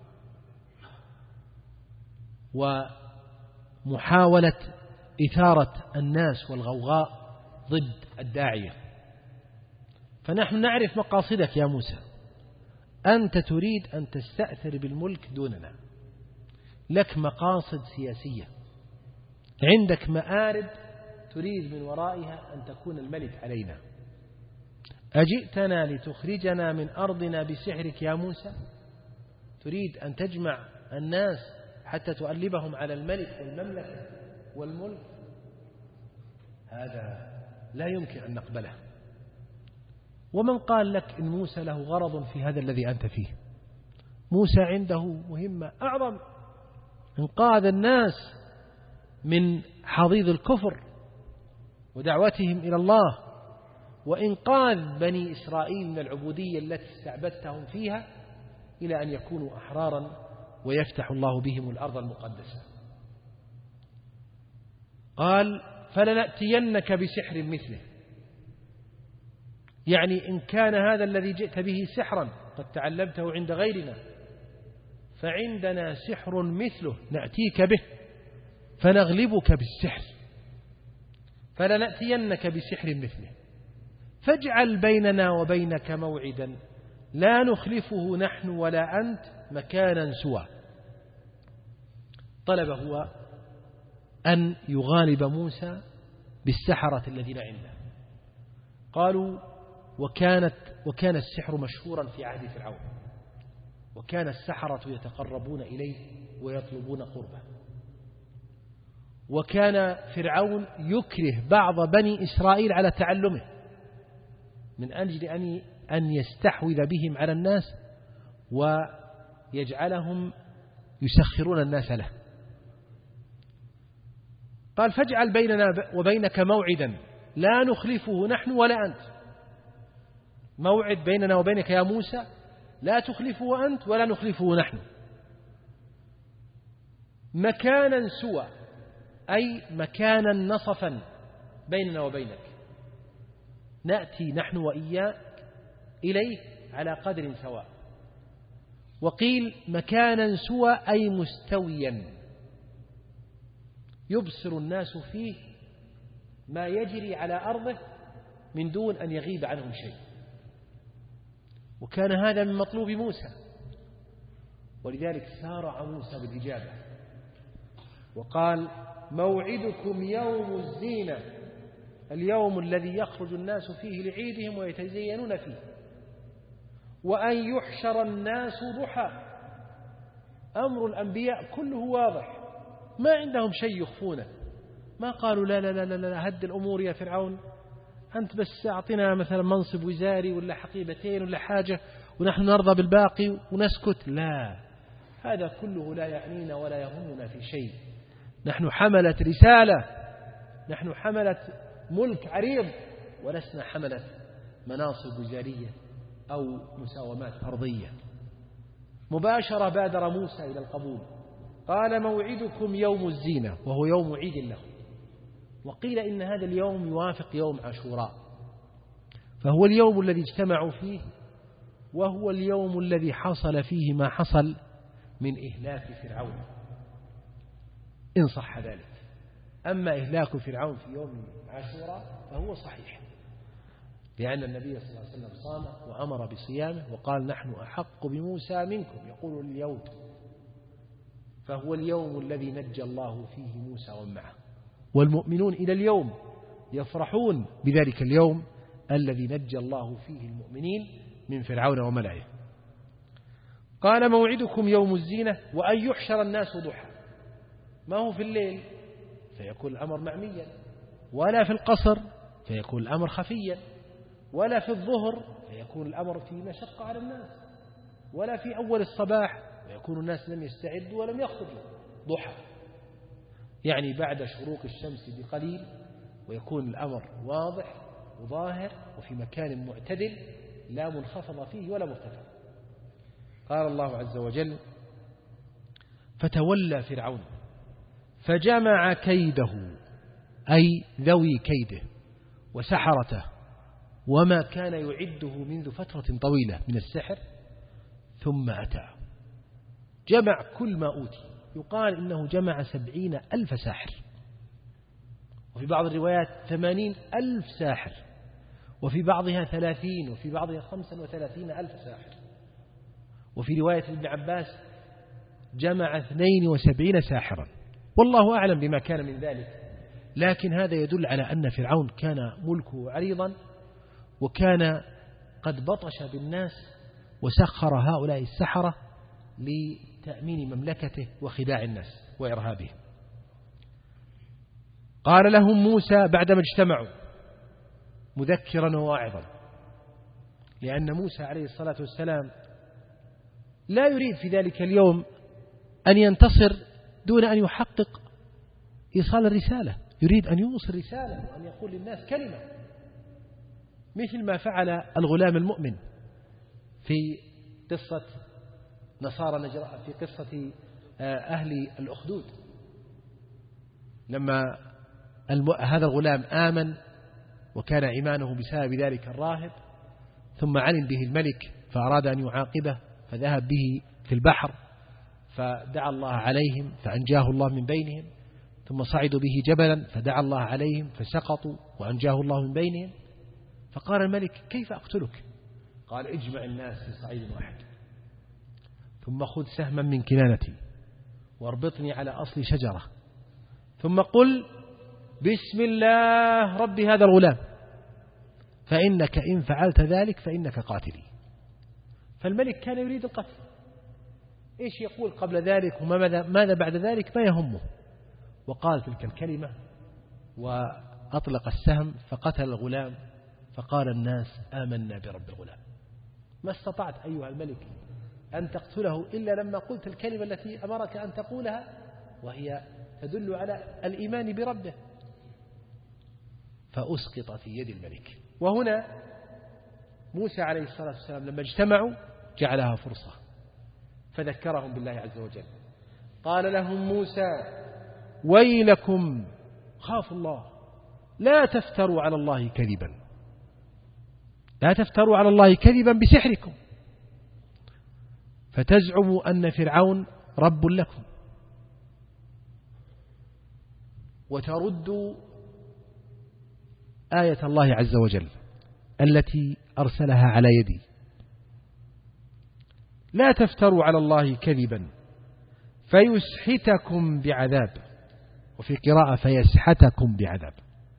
ومحاولة إثارة الناس والغوغاء ضد الداعية. فنحن نعرف مقاصدك يا موسى، أنت تريد أن تستأثر بالملك دوننا، لك مقاصد سياسية، عندك مآرب تريد من ورائها أن تكون الملك علينا. أجئتنا لتخرجنا من أرضنا بسحرك يا موسى؟ تريد أن تجمع الناس حتى تؤلبهم على الملك والمملكة والملك؟ هذا لا يمكن أن نقبله. ومن قال لك إن موسى له غرض في هذا الذي أنت فيه؟ موسى عنده مهمة أعظم، إنقاذ الناس من حضيض الكفر ودعوتهم إلى الله، وإنقاذ بني إسرائيل من العبودية التي استعبدتهم فيها إلى أن يكونوا أحرارا ويفتح الله بهم الأرض المقدسة. قال فلنأتينك بسحر مثله، يعني إن كان هذا الذي جئت به سحرا قد تعلمته عند غيرنا فعندنا سحر مثله نأتيك به فنغلبك بالسحر. فلنأتينك بسحر مثله فاجعل بيننا وبينك موعدا لا نخلفه نحن ولا أنت مكانا سوى. طلب هو أن يغالب موسى بالسحرة الذين عنده. قالوا وكانت وكان السحر مشهورا في عهد فرعون، وكان السحرة يتقربون إليه ويطلبون قربه، وكان فرعون يكره بعض بني إسرائيل على تعلمه من أجل أن أن يستحوذ بهم على الناس ويجعلهم يسخرون الناس له. قال فاجعل بيننا وبينك موعدا لا نخلفه نحن ولا أنت، موعد بيننا وبينك يا موسى لا تخلفه أنت ولا نخلفه نحن، مكانا سوى أي مكانا نصفا بيننا وبينك، نأتي نحن وإياك إليه على قدر سواء. وقيل مكانا سوى أي مستويا يبصر الناس فيه ما يجري على أرضه من دون أن يغيب عنهم شيء. وكان هذا من مطلوب موسى، ولذلك سارع موسى بالإجابة وقال موعدكم يوم الزينة، اليوم الذي يخرج الناس فيه لعيدهم ويتزينون فيه، وأن يحشر الناس ضحى. أمر الأنبياء كله واضح، ما عندهم شيء يخفونه، ما قالوا لا لا لا لا, لا هد الأمور يا فرعون، أنت بس أعطنا مثلا منصب وزاري ولا حقيبتين ولا حاجة ونحن نرضى بالباقي ونسكت. لا، هذا كله لا يعنينا ولا يهمنا في شيء. نحن حملة رسالة، نحن حملة ملك عريض، ولسنا حملة مناصب وزارية أو مساومات أرضية. مباشرة بادر موسى إلى القبول، قال موعدكم يوم الزينة، وهو يوم عيد له. وقيل إن هذا اليوم يوافق يوم عاشوراء، فهو اليوم الذي اجتمعوا فيه، وهو اليوم الذي حصل فيه ما حصل من إهلاك فرعون إن صح ذلك. أما إهلاك فرعون في يوم عاشوراء فهو صحيح، لأن النبي صلى الله عليه وسلم صام وأمر بصيامه وقال نحن أحق بموسى منكم، يقول اليهود، فهو اليوم الذي نجى الله فيه موسى ومعه، والمؤمنون إلى اليوم يفرحون بذلك اليوم الذي نجى الله فيه المؤمنين من فرعون وملئه. قال موعدكم يوم الزينة وأن يحشر الناس ضحى، ما هو في الليل فيكون الأمر معميا، ولا في القصر فيكون الأمر خفيا، ولا في الظهر فيكون الأمر في مشقة على الناس، ولا في أول الصباح فيكون الناس لم يستعدوا ولم يخرجوا. ضحى يعني بعد شروق الشمس بقليل، ويكون الأمر واضح وظاهر وفي مكان معتدل لا منخفض فيه ولا مرتفع. قال الله عز وجل فتولى فرعون فجمع كيده، أي ذوي كيده وسحرته وما كان يعده منذ فترة طويلة من السحر، ثم أتى جمع كل ما أوتي. يقال إنه جمع سبعين ألف ساحر، وفي بعض الروايات ثمانين ألف ساحر، وفي بعضها ثلاثين، وفي بعضها خمسة وثلاثين ألف ساحر، وفي رواية ابن عباس جمع اثنين وسبعين ساحرا، والله أعلم بما كان من ذلك. لكن هذا يدل على أن فرعون كان ملكه عريضا، وكان قد بطش بالناس وسخر هؤلاء السحرة لتأمين مملكته وخداع الناس وإرهابهم. قال لهم موسى بعدما اجتمعوا مذكرا وواعظا، لأن موسى عليه الصلاة والسلام لا يريد في ذلك اليوم أن ينتصر دون أن يحقق إيصال الرسالة، يريد أن يوصل رسالة وأن يقول للناس كلمة، مثل ما فعل الغلام المؤمن في قصة نصارى نجران، في قصة أهل الأخدود، لما هذا الغلام آمن وكان إيمانه بسبب ذلك الراهب، ثم علم به الملك فأراد أن يعاقبه فذهب به في البحر، فدعا الله عليهم فأنجاه الله من بينهم، ثم صعدوا به جبلا فدعا الله عليهم فسقطوا وأنجاه الله من بينهم. فقال الملك كيف أقتلك؟ قال اجمع الناس في صعيد واحد، ثم خذ سهما من كنانتي واربطني على أصل شجرة، ثم قل بسم الله رب هذا الغلام، فإنك إن فعلت ذلك فإنك قاتلي. فالملك كان يريد القتل، إيش يقول قبل ذلك وماذا بعد ذلك ما يهمه، وقال تلك الكلمة وأطلق السهم فقتل الغلام، فقال الناس آمنا برب الغلام. ما استطعت أيها الملك أن تقتله إلا لما قلت الكلمة التي أمرك أن تقولها، وهي تدل على الإيمان بربه، فأسقط في يد الملك. وهنا موسى عليه الصلاة والسلام لما اجتمعوا جعلها فرصة فذكرهم بالله عز وجل. قال لهم موسى ويلكم خافوا الله لا تفتروا على الله كذبا، لا تفتروا على الله كذبا بسحركم فتزعموا أن فرعون رب لكم، وتردوا آية الله عز وجل التي أرسلها على يدي. لا تفتروا على الله كذبا فيسحتكم بعذاب، وفي قراءة فيسحتكم بعذاب.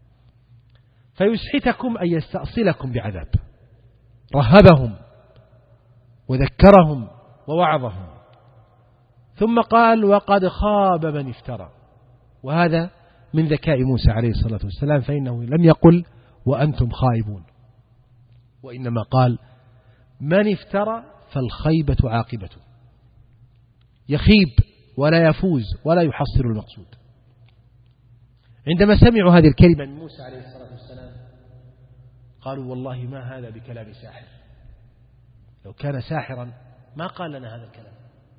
فيسحتكم أي يستأصلكم بعذاب، رهبهم وذكرهم ووعظهم. ثم قال وقد خاب من افترى، وهذا من ذكاء موسى عليه الصلاة والسلام، فإنه لم يقل وأنتم خائبون، وإنما قال من افترى فالخيبة عاقبته، يخيب ولا يفوز ولا يحصل المقصود. عندما سمعوا هذه الكلمة من موسى عليه الصلاة والسلام قالوا والله ما هذا بكلام ساحر، لو كان ساحرا ما قال لنا هذا الكلام.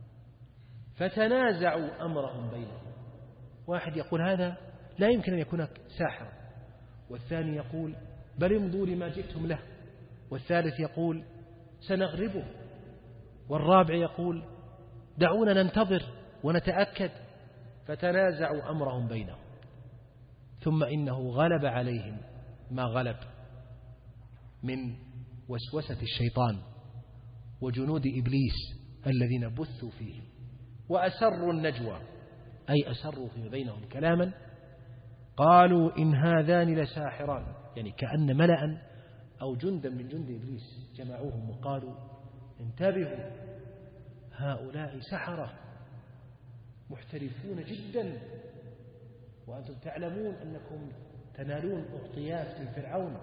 فتنازعوا أمرهم بينهم، واحد يقول هذا لا يمكن أن يكون ساحرا، والثاني يقول بل امضوا لما جئتم له، والثالث يقول سنغربه، والرابع يقول دعونا ننتظر ونتأكد. فتنازعوا أمرهم بينهم، ثم إنه غلب عليهم ما غلب من وسوسة الشيطان وجنود إبليس الذين بثوا فيه، وأسروا النجوى أي أسروا فيما بينهم كلاما. قالوا إن هذان لساحران، يعني كأن ملأ أو جندا من جند إبليس جمعوهم وقالوا انتبهوا هؤلاء سحرة محترفون جدا، وأنتم تعلمون أنكم تنالون أعطيات من فرعون،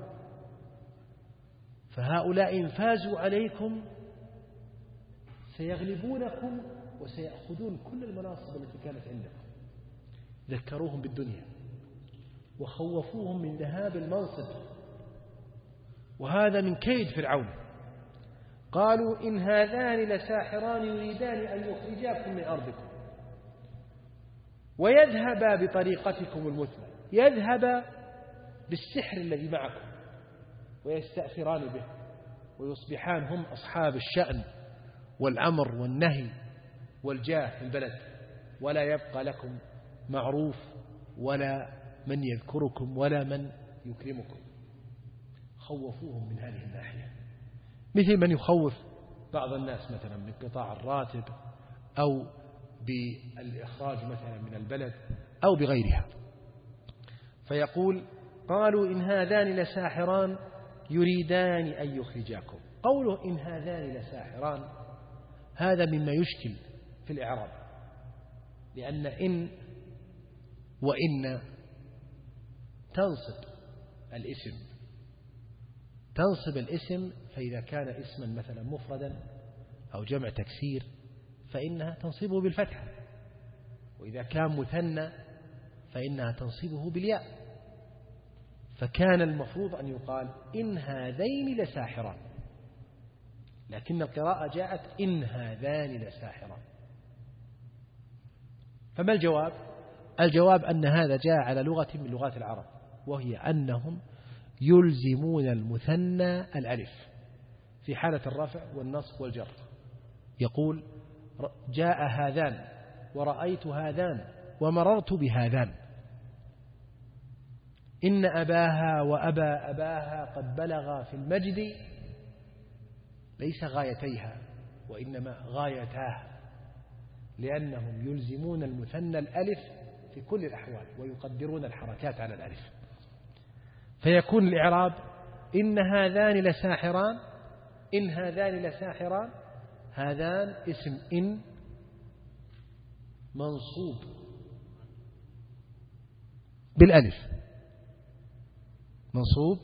فهؤلاء إن فازوا عليكم سيغلبونكم وسيأخذون كل المناصب التي كانت عندكم. ذكروهم بالدنيا وخوفوهم من ذهاب المنصب، وهذا من كيد فرعون. قالوا إن هذان لساحران يريدان أن يخرجاكم من أرضكم ويذهبا بطريقتكم المثلى، يذهب بالسحر الذي معكم ويستأثران به ويصبحان هم أصحاب الشأن والأمر والنهي والجاه في البلد، ولا يبقى لكم معروف ولا من يذكركم ولا من يكرمكم. خوفوهم من هذه الناحية، مثل من يخوف بعض الناس مثلا من قطاع الراتب أو بالإخراج مثلا من البلد أو بغيرها. فيقول قالوا إن هذان لساحران يريدان أن يخرجاكم. قوله إن هذان لساحران هذا مما يشكل في الإعراب، لأن إن وإن تنصب الاسم تنصب الاسم فإذا كان اسما مثلا مفردا أو جمع تكسير فإنها تنصبه بالفتحة، وإذا كان مثنى فإنها تنصبه بالياء. فكان المفروض أن يقال إن هذين لساحران، لكن القراءة جاءت إن هذان لساحران. فما الجواب؟ الجواب أن هذا جاء على لغة من لغات العرب، وهي أنهم يلزمون المثنى الألف في حالة الرفع والنصب والجر. يقول جاء هذان ورأيت هذان ومررت بهذان. إن أباها وأبا أباها قد بلغا في المجد ليس غايتيها وإنما غايتاها، لأنهم يلزمون المثنى الألف في كل الأحوال ويقدرون الحركات على الألف. فيكون الإعراب إن هذان لساحران. إن هذان لساحران، هذان اسم إن منصوب بالألف، منصوب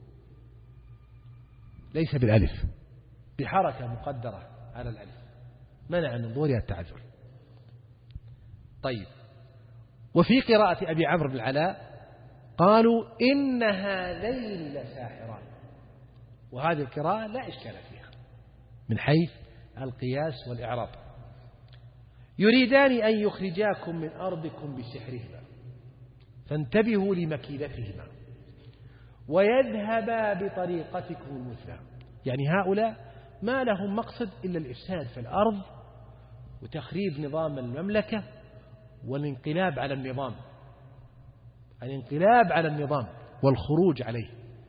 ليس بالألف، بحركة مقدرة على الألف منع من ظهورها التعذر. طيب، وفي قراءة أبي عمرو بن العلاء قالوا إن هذين لساحران، وهذه القراءة لا إشكال فيها من حيث القياس والإعراب. يريدان أن يخرجاكم من أرضكم بسحرهما فانتبهوا لمكيدتهما ويذهبا بطريقتكم المثلى. يعني هؤلاء ما لهم مقصد إلا الإفساد في الأرض وتخريب نظام المملكة والانقلاب على النظام الانقلاب على النظام والخروج عليه،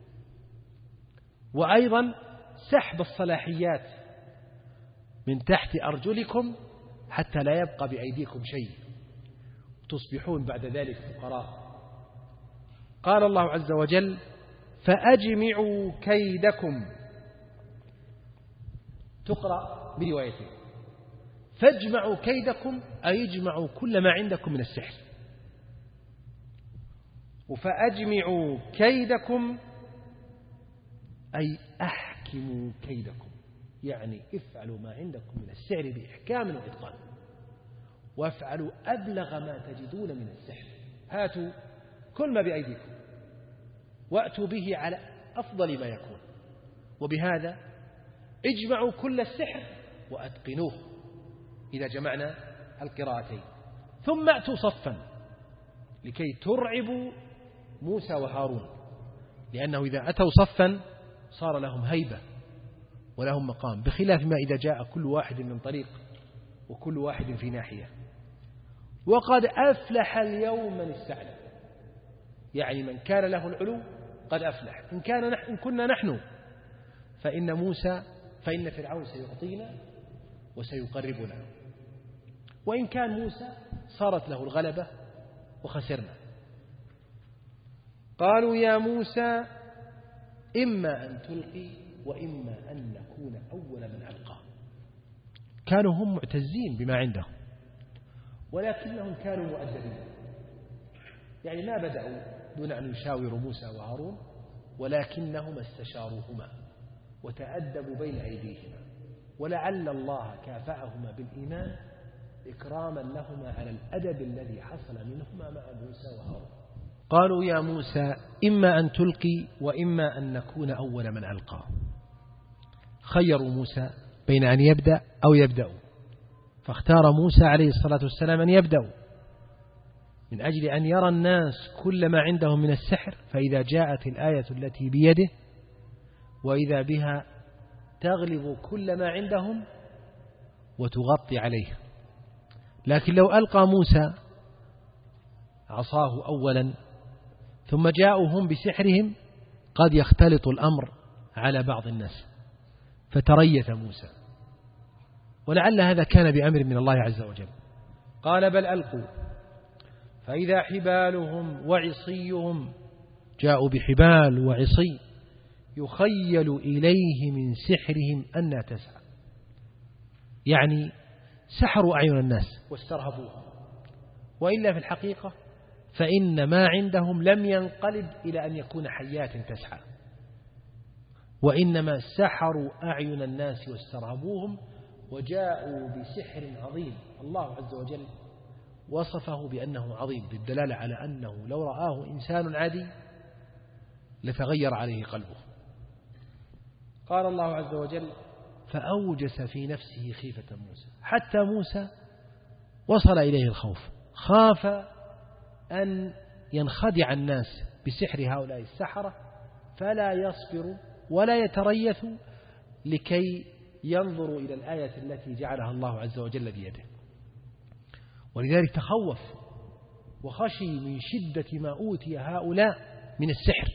وأيضا سحب الصلاحيات من تحت أرجلكم حتى لا يبقى بأيديكم شيء تصبحون بعد ذلك فقراء. قال الله عز وجل فأجمعوا كيدكم، تقرأ بروايتين فاجمعوا كيدكم أي اجمعوا كل ما عندكم من السحر، وفأجمعوا كيدكم أي أحكموا كيدكم، يعني افعلوا ما عندكم من السحر بإحكام وإتقان، وافعلوا أبلغ ما تجدون من السحر. هاتوا كل ما بأيديكم وأتوا به على أفضل ما يكون، وبهذا اجمعوا كل السحر وأتقنوه إذا جمعنا القراءتين. ثم أتوا صفا لكي ترعبوا موسى وهارون، لأنه إذا أتوا صفا صار لهم هيبة ولهم مقام، بخلاف ما إذا جاء كل واحد من طريق وكل واحد في ناحية. وقد أفلح اليوم من استعلى، يعني من كان له العلو قد أفلح. إن كان نحن إن كنا نحن فإن موسى فإن فرعون سيعطينا وسيقربنا، وإن كان موسى صارت له الغلبة وخسرنا. قالوا يا موسى إما أن تلقي وإما أن نكون أول من ألقى. كانوا هم معتزين بما عندهم ولكنهم كانوا مؤدبين، يعني ما بدأوا دون أن يشاوروا موسى وهارون، ولكنهما استشاروهما وتأدبوا بين أيديهما، ولعل الله كافأهما بالإيمان إكراما لهما على الأدب الذي حصل منهما مع موسى وهارون. قالوا يا موسى إما أن تلقي وإما أن نكون أول من ألقى. خيروا موسى بين أن يبدأ أو يبدأوا، فاختار موسى عليه الصلاة والسلام أن يبدأوا من أجل أن يرى الناس كل ما عندهم من السحر، فإذا جاءت الآية التي بيده وإذا بها تغلب كل ما عندهم وتغطي عليه. لكن لو ألقى موسى عصاه أولا ثم جاءوا هم بسحرهم قد يختلط الأمر على بعض الناس، فتريث موسى، ولعل هذا كان بأمر من الله عز وجل. قال بل ألقوا فإذا حبالهم وعصيهم، جاءوا بحبال وعصي يخيل إليه من سحرهم أنها تسعى، يعني سحروا أعين الناس واسترهبوهم، وإلا في الحقيقة فإن ما عندهم لم ينقلب إلى أن يكون حيات تسعى، وإنما سحروا أعين الناس واسترهبوهم وجاءوا بسحر عظيم. الله عز وجل وصفه بأنه عظيم بالدلالة على أنه لو رآه إنسان عادي لتغير عليه قلبه. قال الله عز وجل فأوجس في نفسه خيفة موسى، حتى موسى وصل إليه الخوف، خاف أن ينخدع الناس بسحر هؤلاء السحرة فلا يصبروا ولا يتريثوا لكي ينظروا إلى الآية التي جعلها الله عز وجل بيده. ولذلك تخوف وخشي من شدة ما أوتي هؤلاء من السحر،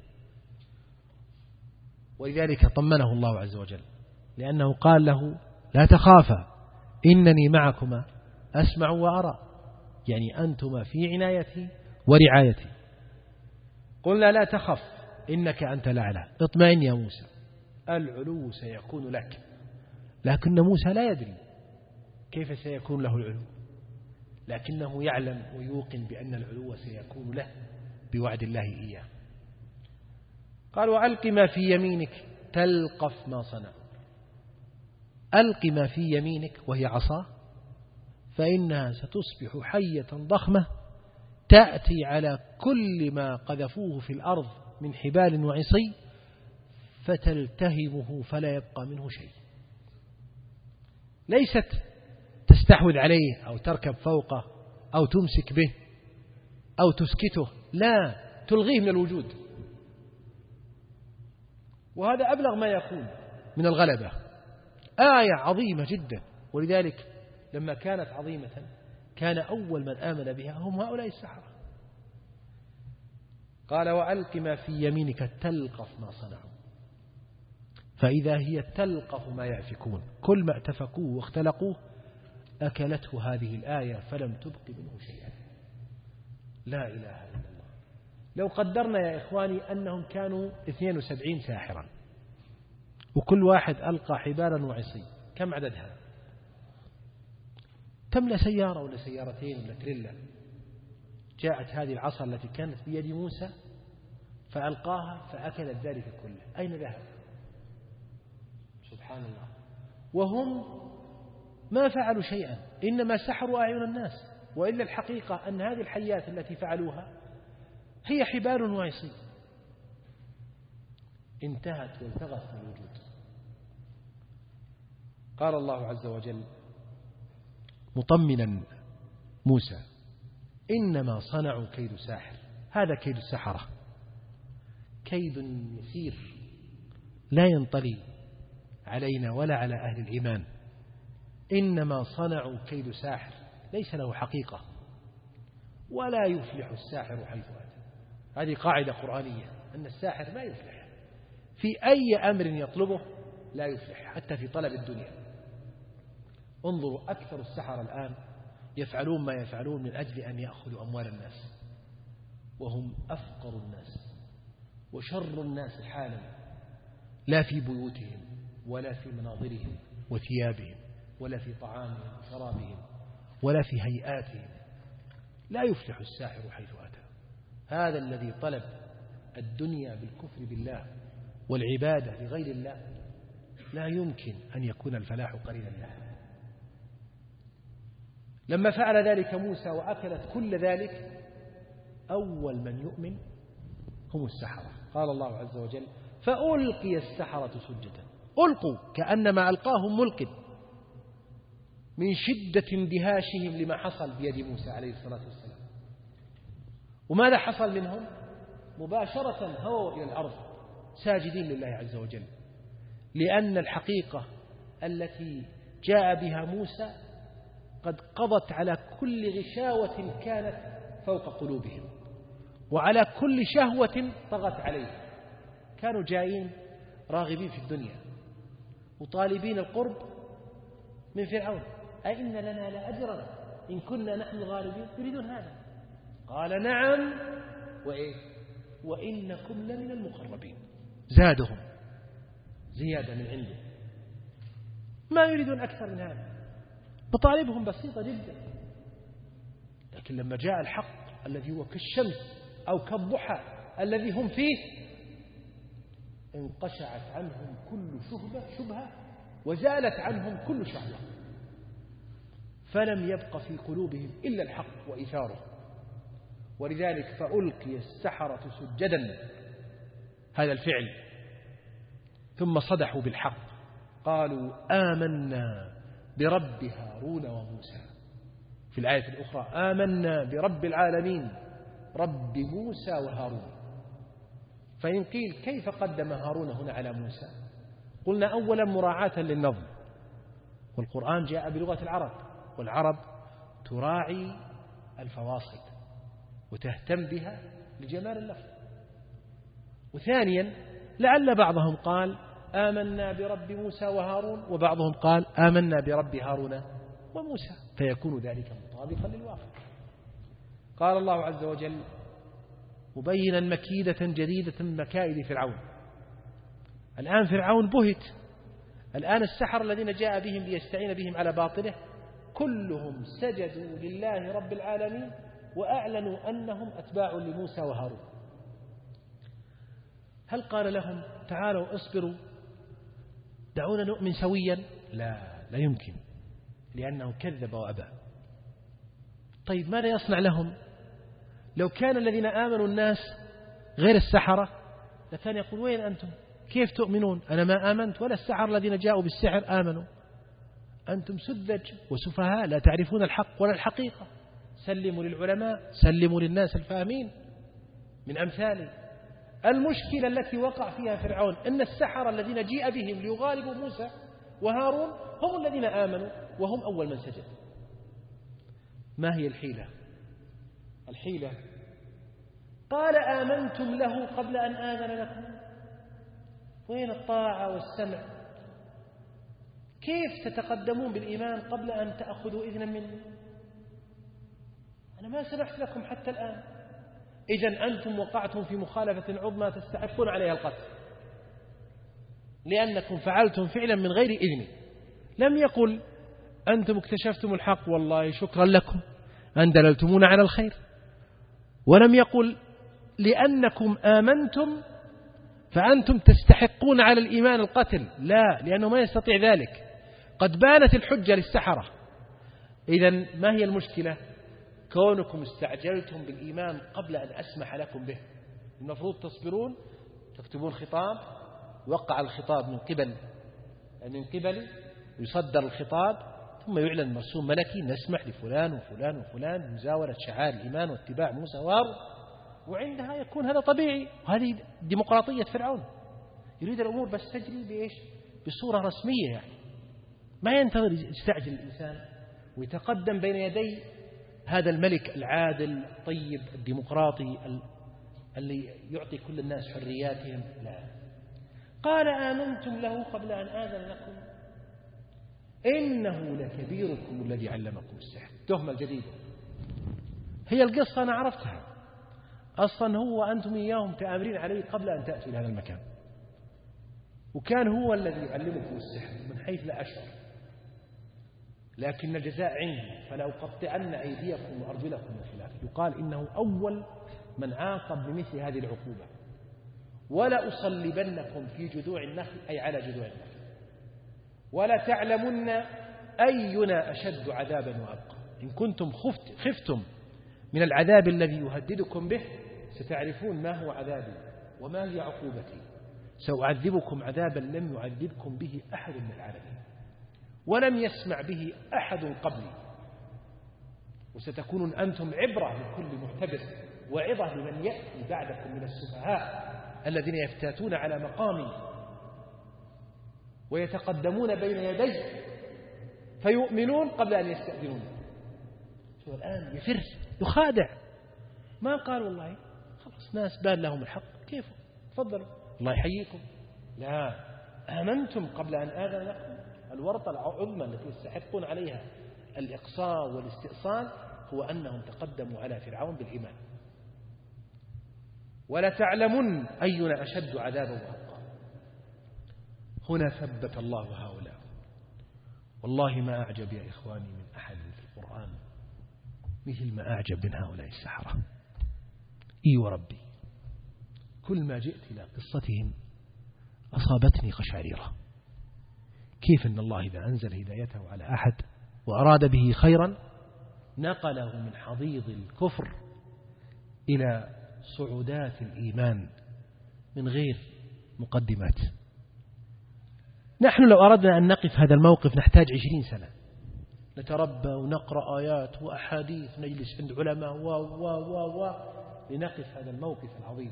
ولذلك طمنه الله عز وجل، لأنه قال له لا تخافا إنني معكما أسمع وأرى، يعني أنتما في عنايتي ورعايتي. قلنا لا تخف إنك أنت الأعلى، اطمئن يا موسى، العلو سيكون لك. لكن موسى لا يدري كيف سيكون له العلو، لكنه يعلم ويوقن بأن العلو سيكون له بوعد الله إياه. قال وألق ما في يمينك تلقف ما صنع، ألق ما في يمينك وهي عصا فإنها ستصبح حية ضخمة تأتي على كل ما قذفوه في الأرض من حبال وعصي فتلتهمه فلا يبقى منه شيء. ليست تستحوذ عليه أو تركب فوقه أو تمسك به أو تسكته، لا، تلغيه من الوجود. وهذا أبلغ ما يكون من الغلبة، آية عظيمة جدا. ولذلك لما كانت عظيمة كان أول من آمن بها هم هؤلاء السحرة. قال وألق ما في يمينك تلقف ما صنعوا فإذا هي تلقف ما يأفكون، كل ما اتفقوه واختلقوه أكلته هذه الآية فلم تبق منه شيئا. لا إله إلا الله. لو قدرنا يا إخواني أنهم كانوا اثنين وسبعين ساحرا وكل واحد ألقى حبالا وعصي، كم عددها؟ تملأ سيارة ولا سيارتين ولا تريلا. جاءت هذه العصا التي كانت بيد موسى فألقاها فأكلت ذلك كله، أين ذهب؟ سبحان الله. وهم ما فعلوا شيئا، إنما سحروا أعين الناس، وإلا الحقيقة أن هذه الحيات التي فعلوها هي حبال وعصي انتهت والتغت من الوجود. قال الله عز وجل مطمنا موسى إنما صنعوا كيد ساحر، هذا كيد السحرة، كيد يسير لا ينطلي علينا ولا على أهل الإيمان. إنما صنعوا كيد ساحر ليس له حقيقة، ولا يفلح الساحر حيث أتى. هذه قاعدة قرآنية أن الساحر ما يفلح في أي أمر يطلبه، لا يفلح حتى في طلب الدنيا. انظروا أكثر السحرة الآن يفعلون ما يفعلون من أجل أن يأخذوا أموال الناس، وهم أفقر الناس وشر الناس حالا، لا في بيوتهم ولا في مناظرهم وثيابهم ولا في طعامهم وشرابهم ولا في هيئاتهم. لا يفلح الساحر حيث أتى. هذا الذي طلب الدنيا بالكفر بالله والعبادة لغير الله لا يمكن أن يكون الفلاح قرينا له. لما فعل ذلك موسى وأكلت كل ذلك أول من يؤمن هم السحرة. قال الله عز وجل فألقي السحرة سجدا، ألقوا كأنما ألقاهم ملق من شدة اندهاشهم لما حصل بيد موسى عليه الصلاة والسلام. وماذا حصل منهم؟ مباشرة هووا إلى الأرض ساجدين لله عز وجل، لأن الحقيقة التي جاء بها موسى قد قضت على كل غشاوة كانت فوق قلوبهم وعلى كل شهوة طغت عليهم. كانوا جايين راغبين في الدنيا وطالبين القرب من فرعون، أئن لنا لأجرا إن كنا نحن الغالبين، يريدون هذا. قال نعم وإيه وإنكم لمن المقربين. زادهم زيادة من عنده، ما يريدون أكثر من هذا، مطالبهم بسيطة جدا. لكن لما جاء الحق الذي هو كالشمس أو كالضحى الذي هم فيه انقشعت عنهم كل شبهة شبهة وزالت عنهم كل شهوة، فلم يبق في قلوبهم إلا الحق وإيثاره. ولذلك فألقي السحرة سجدا، هذا الفعل، ثم صدحوا بالحق قالوا آمنا برب هارون وموسى. في الآية الأخرى آمنا برب العالمين رب موسى وهارون. فإن قيل كيف قدم هارون هنا على موسى؟ قلنا أولا مراعاة للنظم، والقرآن جاء بلغة العرب، والعرب تراعي الفواصل وتهتم بها لجمال اللفظ. وثانيا لعل بعضهم قال آمنا برب موسى وهارون، وبعضهم قال آمنا برب هارون وموسى، فيكون ذلك مطابقا للواقع. قال الله عز وجل مبينا مكيدة جديدة من مكائد فرعون. الآن فرعون بهت، الآن السحر الذين جاء بهم ليستعين بهم على باطله كلهم سجدوا لله رب العالمين وأعلنوا أنهم أتباع لموسى وهارون. هل قال لهم تعالوا اصبروا دعونا نؤمن سويا؟ لا، لا يمكن، لأنه كذب وأبى. طيب ماذا يصنع لهم؟ لو كان الذين آمنوا الناس غير السحرة لكان يقول وين أنتم؟ كيف تؤمنون؟ أنا ما آمنت ولا السحر الذين جاءوا بالسحر آمنوا، أنتم سذج وسفهاء لا تعرفون الحق ولا الحقيقة، سلموا للعلماء، سلموا للناس الفاهمين من أمثاله. المشكلة التي وقع فيها فرعون أن السحرة الذين جيء بهم ليغالبوا موسى وهارون هم الذين آمنوا وهم أول من سجد. ما هي الحيلة؟ الحيلة قال آمنتم له قبل أن آذن لكم. وين الطاعة والسمع؟ كيف تتقدمون بالإيمان قبل أن تأخذوا إذنا مني؟ أنا ما سمحت لكم حتى الآن. إذن أنتم وقعتم في مخالفة عظمى تستحقون عليها القتل، لأنكم فعلتم فعلا من غير إذن. لم يقل أنتم اكتشفتم الحق والله شكرا لكم أن دللتمونا على الخير، ولم يقل لأنكم آمنتم فأنتم تستحقون على الإيمان القتل، لا، لأنه ما يستطيع ذلك، قد بانت الحجة للسحرة. إذن ما هي المشكلة؟ كونكم استعجلتم بالإيمان قبل أن أسمح لكم به. المفروض تصبرون، تكتبون خطاب، وقع الخطاب من قبل من قبل يصدر الخطاب ثم يعلن مرسوم ملكي نسمح لفلان وفلان وفلان مزاولة شعائر الإيمان واتباع موسى وهارون، وعندها يكون هذا طبيعي. وهذه ديمقراطية فرعون، يريد الأمور بس تجري بإيش؟ بصورة رسمية، يعني ما ينتظر يستعجل الإنسان ويتقدم بين يدي هذا الملك العادل الطيب الديمقراطي اللي يعطي كل الناس حرياتهم. لا، قال آمنتم له قبل أن آذن لكم إنه لكبيركم الذي علمكم السحر. التهمة الجديدة هي القصة أنا عرفتها أصلا، هو أنتم إياهم تآمرين عليه قبل أن تأتوا لهذا المكان، وكان هو الذي يعلمكم السحر من حيث لا أشعر، لكن الجزاء عندي فلأقطعن أيديكم وأرجلكم من خلاف. يقال إنه أول من عاقب بمثل هذه العقوبة. ولا أصلبنكم في جذوع النخل، أي على جذوع النخل، ولا تعلمن أينا أشد عذابا وأبقى. إن كنتم خفت خفتم من العذاب الذي يهددكم به ستعرفون ما هو عذابي وما هي عقوبتي. سأعذبكم عذابا لم يعذبكم به أحد من العالمين ولم يسمع به أحد قبلي، وستكونون أنتم عبرة لكل محتبر وعظة لمن يأتي بعدكم من السفهاء الذين يفتاتون على مقامي ويتقدمون بين يدي فيؤمنون قبل أن يستأذنون. شو الآن يفر يخادع، ما قال والله خلاص ناس بان لهم الحق كيف تفضلوا الله يحييكم، لا آمنتم قبل أن آذن لكم. الورطة العظمى التي يستحقون عليها الإقصاء والاستئصال هو أنهم تقدموا على فرعون بالإيمان. ولتعلمن أينا أشد عذابا وأبقى. هنا ثبت الله هؤلاء. والله ما أعجب يا إخواني من أحد في القرآن مثل ما أعجب من هؤلاء السحرة. إي وربي كل ما جئت إلى قصتهم أصابتني قشعريرة. كيف أن الله إذا أنزل هدايته على أحد وأراد به خيرا نقله من حضيض الكفر إلى صعودات الإيمان من غير مقدمات. نحن لو أردنا أن نقف هذا الموقف نحتاج عشرين سنة نتربى ونقرأ آيات وأحاديث نجلس عند علماء و و و و لنقف هذا الموقف العظيم.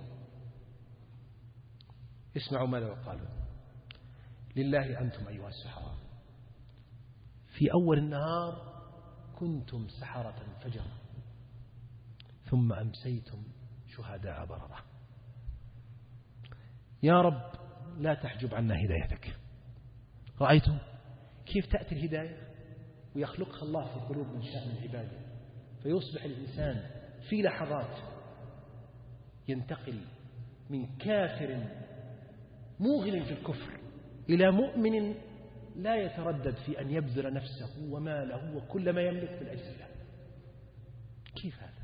اسمعوا ماذا قالوا: لله أنتم أيها السحرة في أول النهار كنتم سحرة فجرة ثم أمسيتم شهداء بررة. يا رب لا تحجب عنا هدايتك. رأيتم كيف تأتي الهداية ويخلقها الله في قلوب من شأن عباده، فيصبح الإنسان في لحظات ينتقل من كافر موغل في الكفر إلى مؤمن لا يتردد في أن يبذل نفسه وماله وكل ما يملك في الأجل له. كيف هذا؟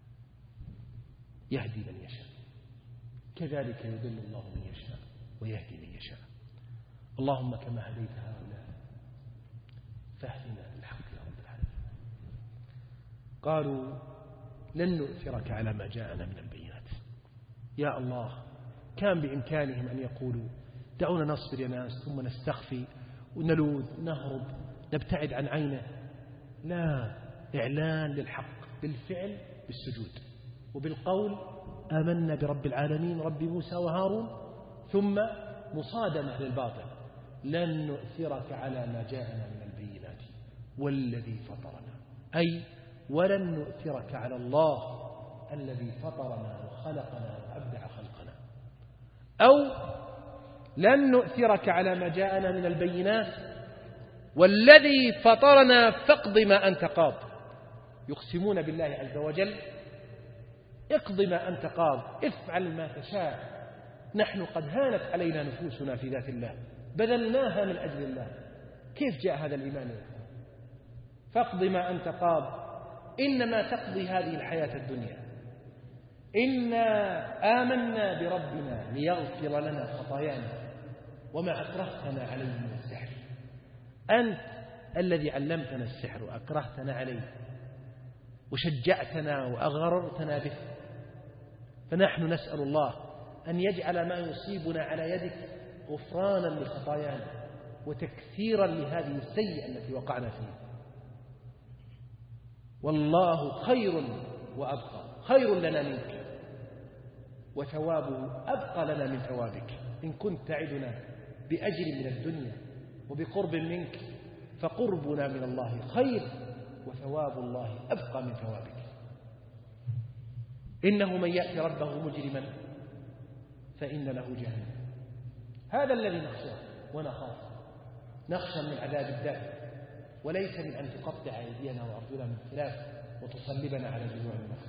يهدي من يشاء، كذلك يضل الله من يشاء ويهدي من يشاء. اللهم كما هديت هؤلاء فاهدنا بالحق يا رب العالمين. قالوا لن نؤثرك على ما جاءنا من البينات. يا الله كان بإمكانهم أن يقولوا دعونا نصبر يا ناس ثم نستخفي ونلوذ نهرب نبتعد عن عينه. لا، إعلان للحق بالفعل بالسجود وبالقول آمنا برب العالمين رب موسى وهارون، ثم مصادمة للباطل. لن نؤثرك على ما جاءنا من البينات والذي فطرنا، أي ولن نؤثرك على الله الذي فطرنا وخلقنا وأبدع خلقنا، أو لن نؤثرك على ما جاءنا من البينات والذي فطرنا فاقض ما أنت قاض. يقسمون بالله عز وجل اقض ما أنت قاض، افعل ما تشاء. نحن قد هانت علينا نفوسنا في ذات الله بذلناها من أجل الله. كيف جاء هذا الإيمان؟ فاقض ما أنت قاض، إنما تقضي هذه الحياة الدنيا. إنا آمنا بربنا ليغفر لنا خطايانا وما أكرهتنا عليه من السحر. أنت الذي علمتنا السحر وأكرهتنا عليه وشجعتنا وأغررتنا به، فنحن نسأل الله أن يجعل ما يصيبنا على يدك غفرانا لخطايانا وتكثيرا لهذه السيئة التي وقعنا فيها. والله خير وأبقى، خير لنا منك وثوابه أبقى لنا من ثوابك. إن كنت تعدنا بأجر من الدنيا وبقرب منك فقربنا من الله خير وثواب الله أبقى من ثوابك. إنه من يأتي ربه مجرما فإن له جهنم. هذا الذي نخشاه ونخاف. نخشى من عذاب الدائم وليس من أن تقطع أيدينا وأرجلنا من خلاف وتصلبنا على جذوع النخل.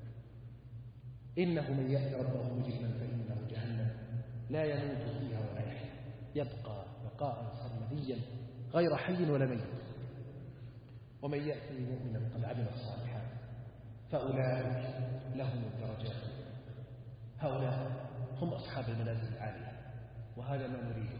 إنه من يأتي ربه مجرما فإن له جهنم لا يموت فيها ولا يحيا، يبقى بقاء سرمديا غير حي ولا ميت. ومن يأتي مؤمنا قد عمل الصالحات فأولئك لهم الدرجات. هؤلاء هم أصحاب المنازل العالية، وهذا ما نريده.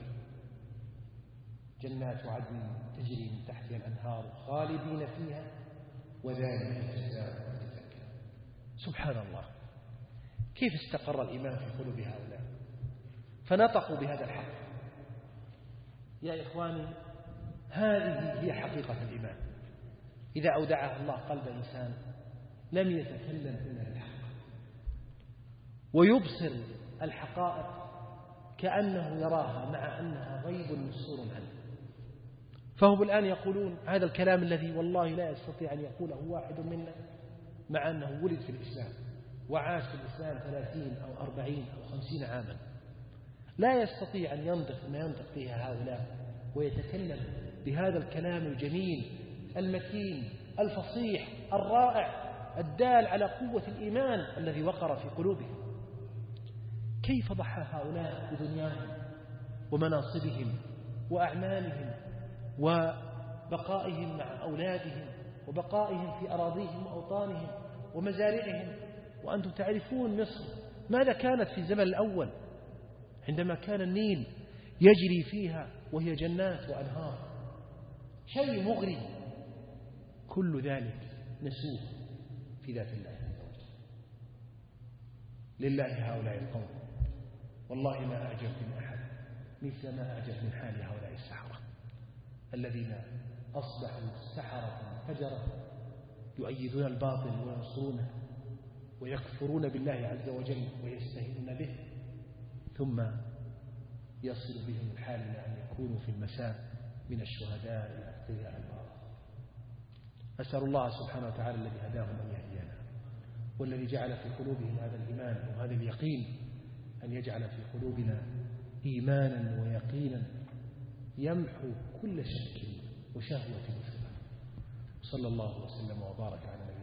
جنات عدن تجري من تحتها الأنهار خالدين فيها وذلك جزاء من تزكى. سبحان الله، كيف استقر الإيمان في قلوب هؤلاء فنطقوا بهذا الحق. يا إخواني، هذه هي حقيقة الإيمان. إذا أودعها الله قلب إنسان لم يتكلم إلا بالحق ويبصر الحقائق كأنه يراها مع أنها غيب مسور عنه. فهم الآن يقولون هذا الكلام الذي والله لا يستطيع أن يقوله واحد منا، مع أنه ولد في الإسلام وعاش في الإسلام ثلاثين أو أربعين أو خمسين عاما، لا يستطيع أن ينطق ما ينطق فيها هؤلاء ويتكلم بهذا الكلام الجميل المتين الفصيح الرائع الدال على قوة الإيمان الذي وقر في قلوبهم. كيف ضحى هؤلاء بدنياهم ومناصبهم وأعمالهم وبقائهم مع أولادهم وبقائهم في أراضيهم وأوطانهم ومزارعهم. وأنتم تعرفون مصر ماذا كانت في الزمن الأول عندما كان النيل يجري فيها وهي جنات وأنهار، شيء مغري. كل ذلك نسوه في ذات الله عز وجل. لله هؤلاء القوم والله ما أعجب من أحد مثل ما أعجب من حال هؤلاء السحرة الذين أصبحوا سحرة فجرة يؤيدون الباطل وينصرونه ويكفرون بالله عز وجل ويستهينون به، ثم يصل بهم الحال إلى أن يكونوا في المساء من الشهداء الأتقياء البررة. أسأل الله سبحانه وتعالى الذي هداهم أن يهدينا، والذي جعل في قلوبهم هذا الإيمان وهذا اليقين أن يجعل في قلوبنا إيمانا ويقينا يمحو كل شك وشهوة وشبهة. صلى الله وسلم وبارك على